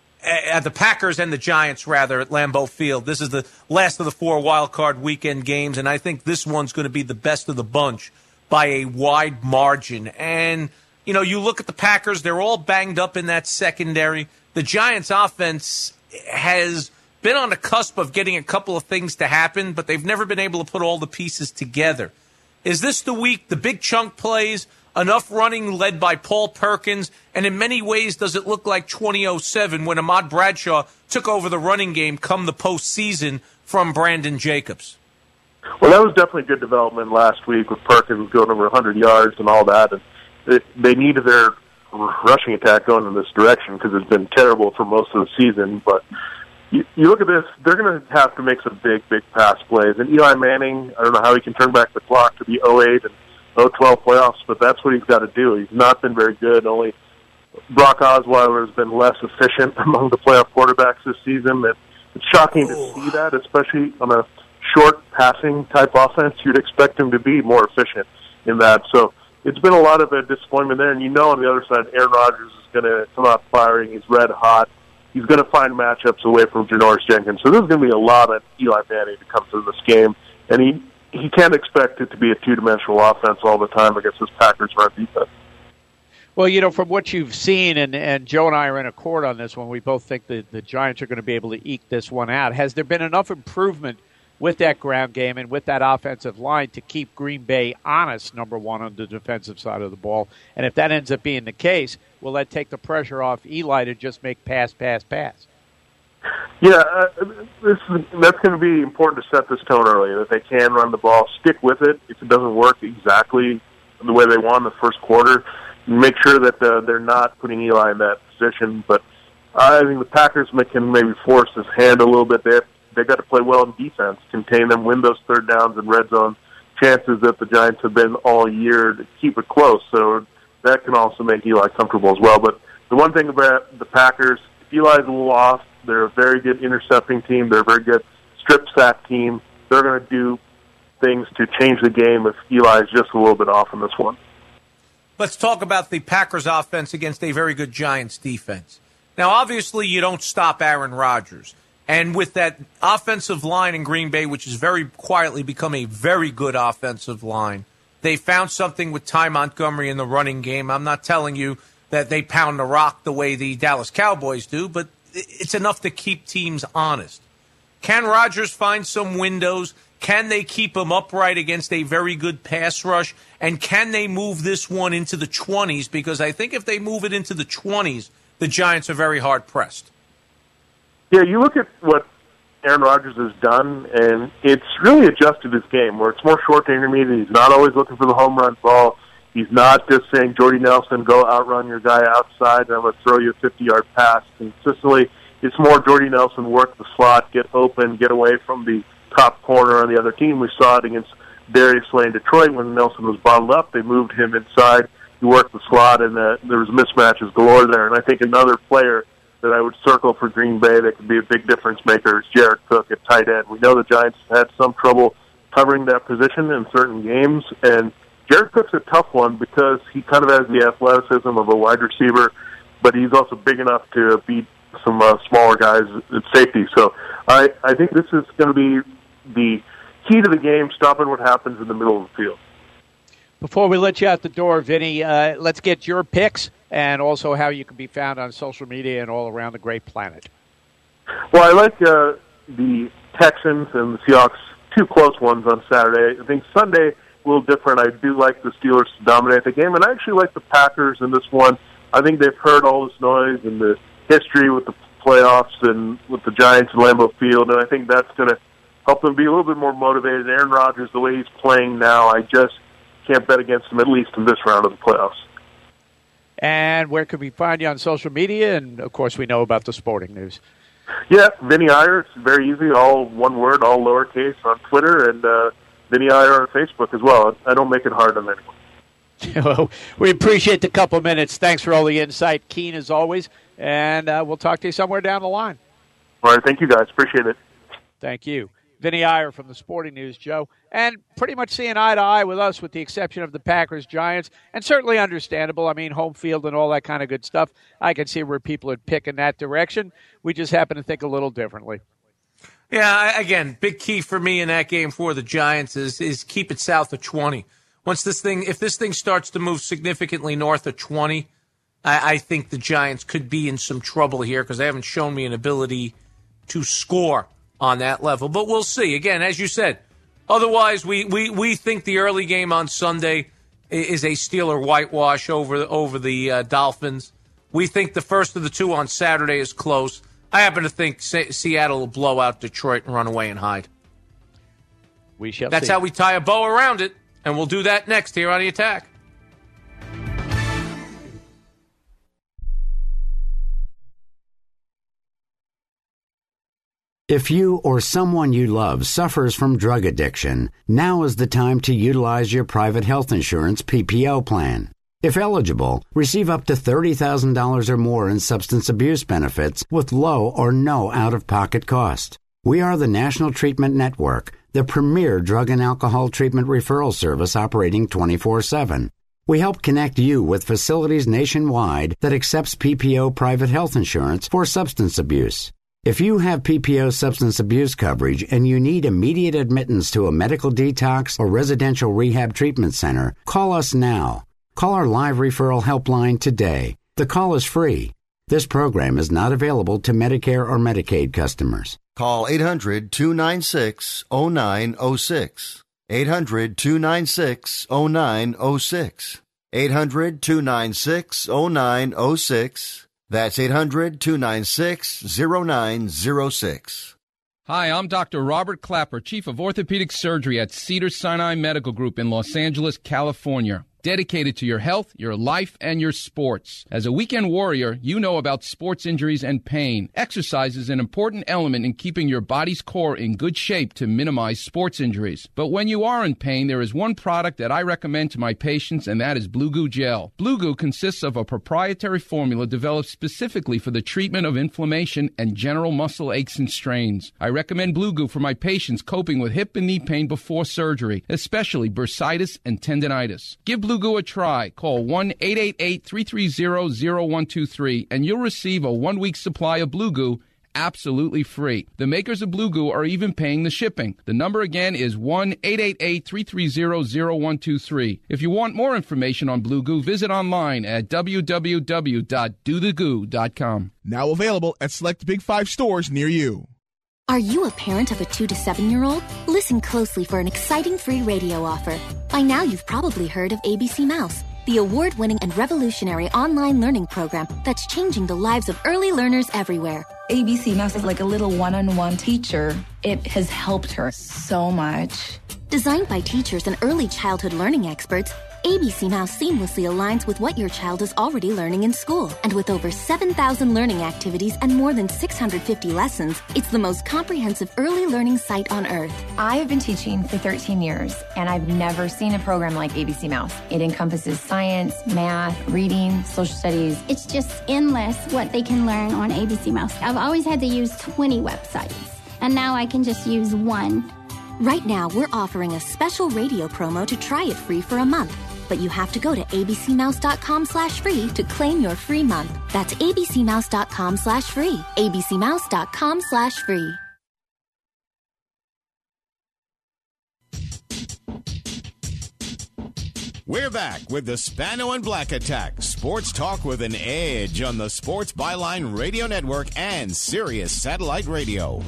the Packers and the Giants, rather, at Lambeau Field. This is the last of the 4 wild-card weekend games, and I think this one's going to be the best of the bunch by a wide margin. And, you know, you look at the Packers, they're all banged up in that secondary. The Giants' offense has been on the cusp of getting a couple of things to happen, but they've never been able to put all the pieces together. Is this the week, the big chunk plays, enough running led by Paul Perkins, and in many ways does it look like 2007 when Ahmad Bradshaw took over the running game come the postseason from Brandon Jacobs? Well, that was definitely good development last week with Perkins going over 100 yards and all that. And they needed their rushing attack going in this direction because it's been terrible for most of the season. But you look at this, they're going to have to make some big pass plays. And Eli Manning, I don't know how he can turn back the clock to the 08 and 012 playoffs, but that's what he's got to do. He's not been very good. Only Brock Osweiler has been less efficient among the playoff quarterbacks this season. It's shocking to see that, especially on a short passing type offense. You'd expect him to be more efficient in that. So it's been a lot of a disappointment there. And you know on the other side, Aaron Rodgers is going to come out firing. He's red hot. He's going to find matchups away from Janoris Jenkins. So there's going to be a lot of Eli Manning to come through this game. And he can't expect it to be a two-dimensional offense all the time against this Packers run defense. Well, you know, from what you've seen, and Joe and I are in accord on this one, we both think that the Giants are going to be able to eke this one out. Has there been enough improvement with that ground game and with that offensive line to keep Green Bay honest, number one, on the defensive side of the ball. And if that ends up being the case, will that take the pressure off Eli to just make pass? Yeah, that's going to be important to set this tone early, that they can run the ball, stick with it. If it doesn't work exactly the way they want in the first quarter, make sure that they're not putting Eli in that position. But I think the Packers can maybe force his hand a little bit. They got to play well in defense, contain them, win those third downs and red zone chances that the Giants have been all year to keep it close. So that can also make Eli comfortable as well. But the one thing about the Packers, if Eli's a little off, they're a very good intercepting team. They're a very good strip sack team. They're going to do things to change the game if Eli's just a little bit off in this one. Let's talk about the Packers offense against a very good Giants defense. Now, obviously, you don't stop Aaron Rodgers. And with that offensive line in Green Bay, which has very quietly become a very good offensive line, they found something with Ty Montgomery in the running game. I'm not telling you that they pound the rock the way the Dallas Cowboys do, but it's enough to keep teams honest. Can Rodgers find some windows? Can they keep him upright against a very good pass rush? And can they move this one into the 20s? Because I think if they move it into the 20s, the Giants are very hard-pressed. Yeah, you look at what Aaron Rodgers has done, and it's really adjusted his game, where it's more short to intermediate. He's not always looking for the home run ball. He's not just saying, Jordy Nelson, go outrun your guy outside, and I'm going to throw you a 50-yard pass consistently. It's more Jordy Nelson, work the slot, get open, get away from the top corner on the other team. We saw it against Darius Slay in Detroit when Nelson was bottled up. They moved him inside. He worked the slot, and there was mismatches galore there. And I think another player that I would circle for Green Bay that could be a big difference maker is Jared Cook at tight end. We know the Giants had some trouble covering that position in certain games, and Jared Cook's a tough one because he kind of has the athleticism of a wide receiver, but he's also big enough to beat some smaller guys at safety. So I think this is going to be the key to the game, stopping what happens in the middle of the field. Before we let you out the door, Vinny, let's get your picks and also how you can be found on social media and all around the great planet. Well, I like the Texans and the Seahawks, two close ones on Saturday. I think Sunday, a little different. I do like the Steelers to dominate the game, and I actually like the Packers in this one. I think they've heard all this noise and the history with the playoffs and with the Giants and Lambeau Field, and I think that's going to help them be a little bit more motivated. Aaron Rodgers, the way he's playing now, I just can't bet against him, at least in this round of the playoffs. And where can we find you on social media? And, of course, we know about the sporting news. Yeah, Vinny Iyer. It's very easy, all one word, all lowercase on Twitter, and Vinny Iyer on Facebook as well. I don't make it hard on anyone. Well, we appreciate the couple minutes. Thanks for all the insight, Keen, as always. And we'll talk to you somewhere down the line. All right, thank you, guys. Appreciate it. Thank you. Vinny Iyer from the Sporting News, Joe. And pretty much seeing eye to eye with us with the exception of the Packers-Giants. And certainly understandable. I mean, home field and all that kind of good stuff. I can see where people would pick in that direction. We just happen to think a little differently. Yeah, again, big key for me in that game for the Giants is keep it south of 20. If this thing starts to move significantly north of 20, I think the Giants could be in some trouble here because they haven't shown me an ability to score on that level. But we'll see. Again, as you said, otherwise we think the early game on Sunday is a Steeler whitewash over the Dolphins. We think the first of the two on Saturday is close. I happen to think Seattle will blow out Detroit and run away and hide. We shall see. That's how we tie a bow around it, and we'll do that next here on The Attack. If you or someone you love suffers from drug addiction, now is the time to utilize your private health insurance PPO plan. If eligible, receive up to $30,000 or more in substance abuse benefits with low or no out-of-pocket cost. We are the National Treatment Network, the premier drug and alcohol treatment referral service operating 24/7. We help connect you with facilities nationwide that accepts PPO private health insurance for substance abuse. If you have PPO substance abuse coverage and you need immediate admittance to a medical detox or residential rehab treatment center, call us now. Call our live referral helpline today. The call is free. This program is not available to Medicare or Medicaid customers. Call 800-296-0906. 800-296-0906. 800-296-0906. That's 800-296-0906. Hi, I'm Dr. Robert Clapper, Chief of Orthopedic Surgery at Cedars-Sinai Medical Group in Los Angeles, California. Dedicated to your health, your life, and your sports. As a weekend warrior, you know about sports injuries and pain. Exercise is an important element in keeping your body's core in good shape to minimize sports injuries. But when you are in pain, there is one product that I recommend to my patients, and that is Blue Goo Gel. Blue Goo consists of a proprietary formula developed specifically for the treatment of inflammation and general muscle aches and strains. I recommend Blue Goo for my patients coping with hip and knee pain before surgery, especially bursitis and tendinitis. Give Blue Goo a try. Call 1-888-330-0123 and you'll receive a 1-week supply of Blue Goo absolutely free. The makers of Blue Goo are even paying the shipping. The number again is 1-888-330-0123. If you want more information on Blue Goo, visit online at www.dothegoo.com. Now available at select Big 5 stores near you. Are you a parent of a 2 to 7-year-old? Listen closely for an exciting free radio offer. By now, you've probably heard of ABC Mouse, the award-winning and revolutionary online learning program that's changing the lives of early learners everywhere. ABC Mouse is like a little one-on-one teacher. It has helped her so much. Designed by teachers and early childhood learning experts, ABC Mouse seamlessly aligns with what your child is already learning in school. And with over 7,000 learning activities and more than 650 lessons, it's the most comprehensive early learning site on earth. I have been teaching for 13 years, and I've never seen a program like ABC Mouse. It encompasses science, math, reading, social studies. It's just endless what they can learn on ABC Mouse. I've always had to use 20 websites, and now I can just use one. Right now, we're offering a special radio promo to try it free for a month. But you have to go to abcmouse.com/free to claim your free month. That's abcmouse.com/free. abcmouse.com/free. We're back with the Spano and Black Attack. Sports talk with an edge on the Sports Byline Radio Network and Sirius Satellite Radio.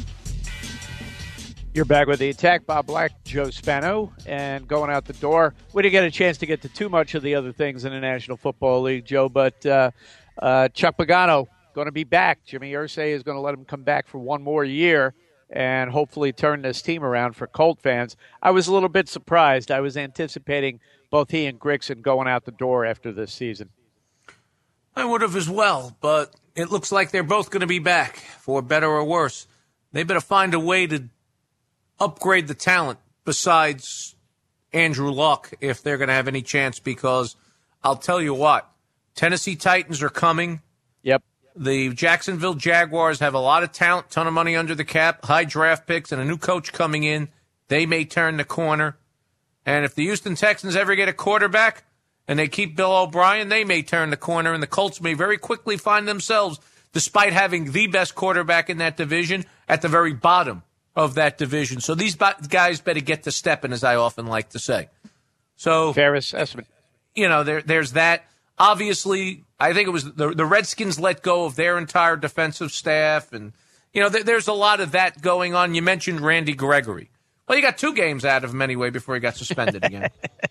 You're back with the Attack. Bob Black, Joe Spano, and going out the door. We didn't get a chance to get to too much of the other things in the National Football League, Joe, but Chuck Pagano going to be back. Jimmy Irsay is going to let him come back for one more year and hopefully turn this team around for Colt fans. I was a little bit surprised. I was anticipating both he and Grigson going out the door after this season. I would have as well, but it looks like they're both going to be back, for better or worse. They better find a way to upgrade the talent besides Andrew Luck if they're going to have any chance, because I'll tell you what, Tennessee Titans are coming. Yep. The Jacksonville Jaguars have a lot of talent, ton of money under the cap, high draft picks, and a new coach coming in. They may turn the corner. And if the Houston Texans ever get a quarterback and they keep Bill O'Brien, they may turn the corner, and the Colts may very quickly find themselves, despite having the best quarterback in that division, at the very bottom of that division. So these guys better get to stepping, as I often like to say. So fair assessment. You know, there's that. Obviously, I think it was the Redskins let go of their entire defensive staff, and you know, there's a lot of that going on. You mentioned Randy Gregory. Well, you got 2 games out of him anyway before he got suspended again.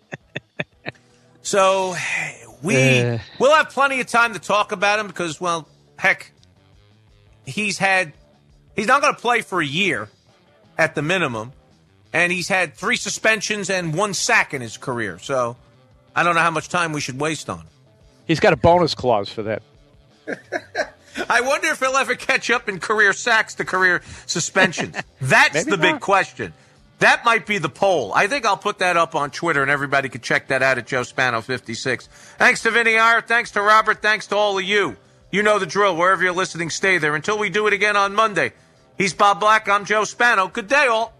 So we'll have plenty of time to talk about him because, well, heck, he's not going to play for a year at the minimum, and he's had 3 suspensions and 1 sack in his career. So I don't know how much time we should waste on him. He's got a bonus clause for that. I wonder if he'll ever catch up in career sacks to career suspensions. That's the big question. That might be the poll. I think I'll put that up on Twitter, and everybody can check that out at Joe Spano 56. Thanks to Vinny Iyer. Thanks to Robert. Thanks to all of you. You know the drill. Wherever you're listening, stay there. Until we do it again on Monday. He's Bob Black. I'm Joe Spano. Good day, all.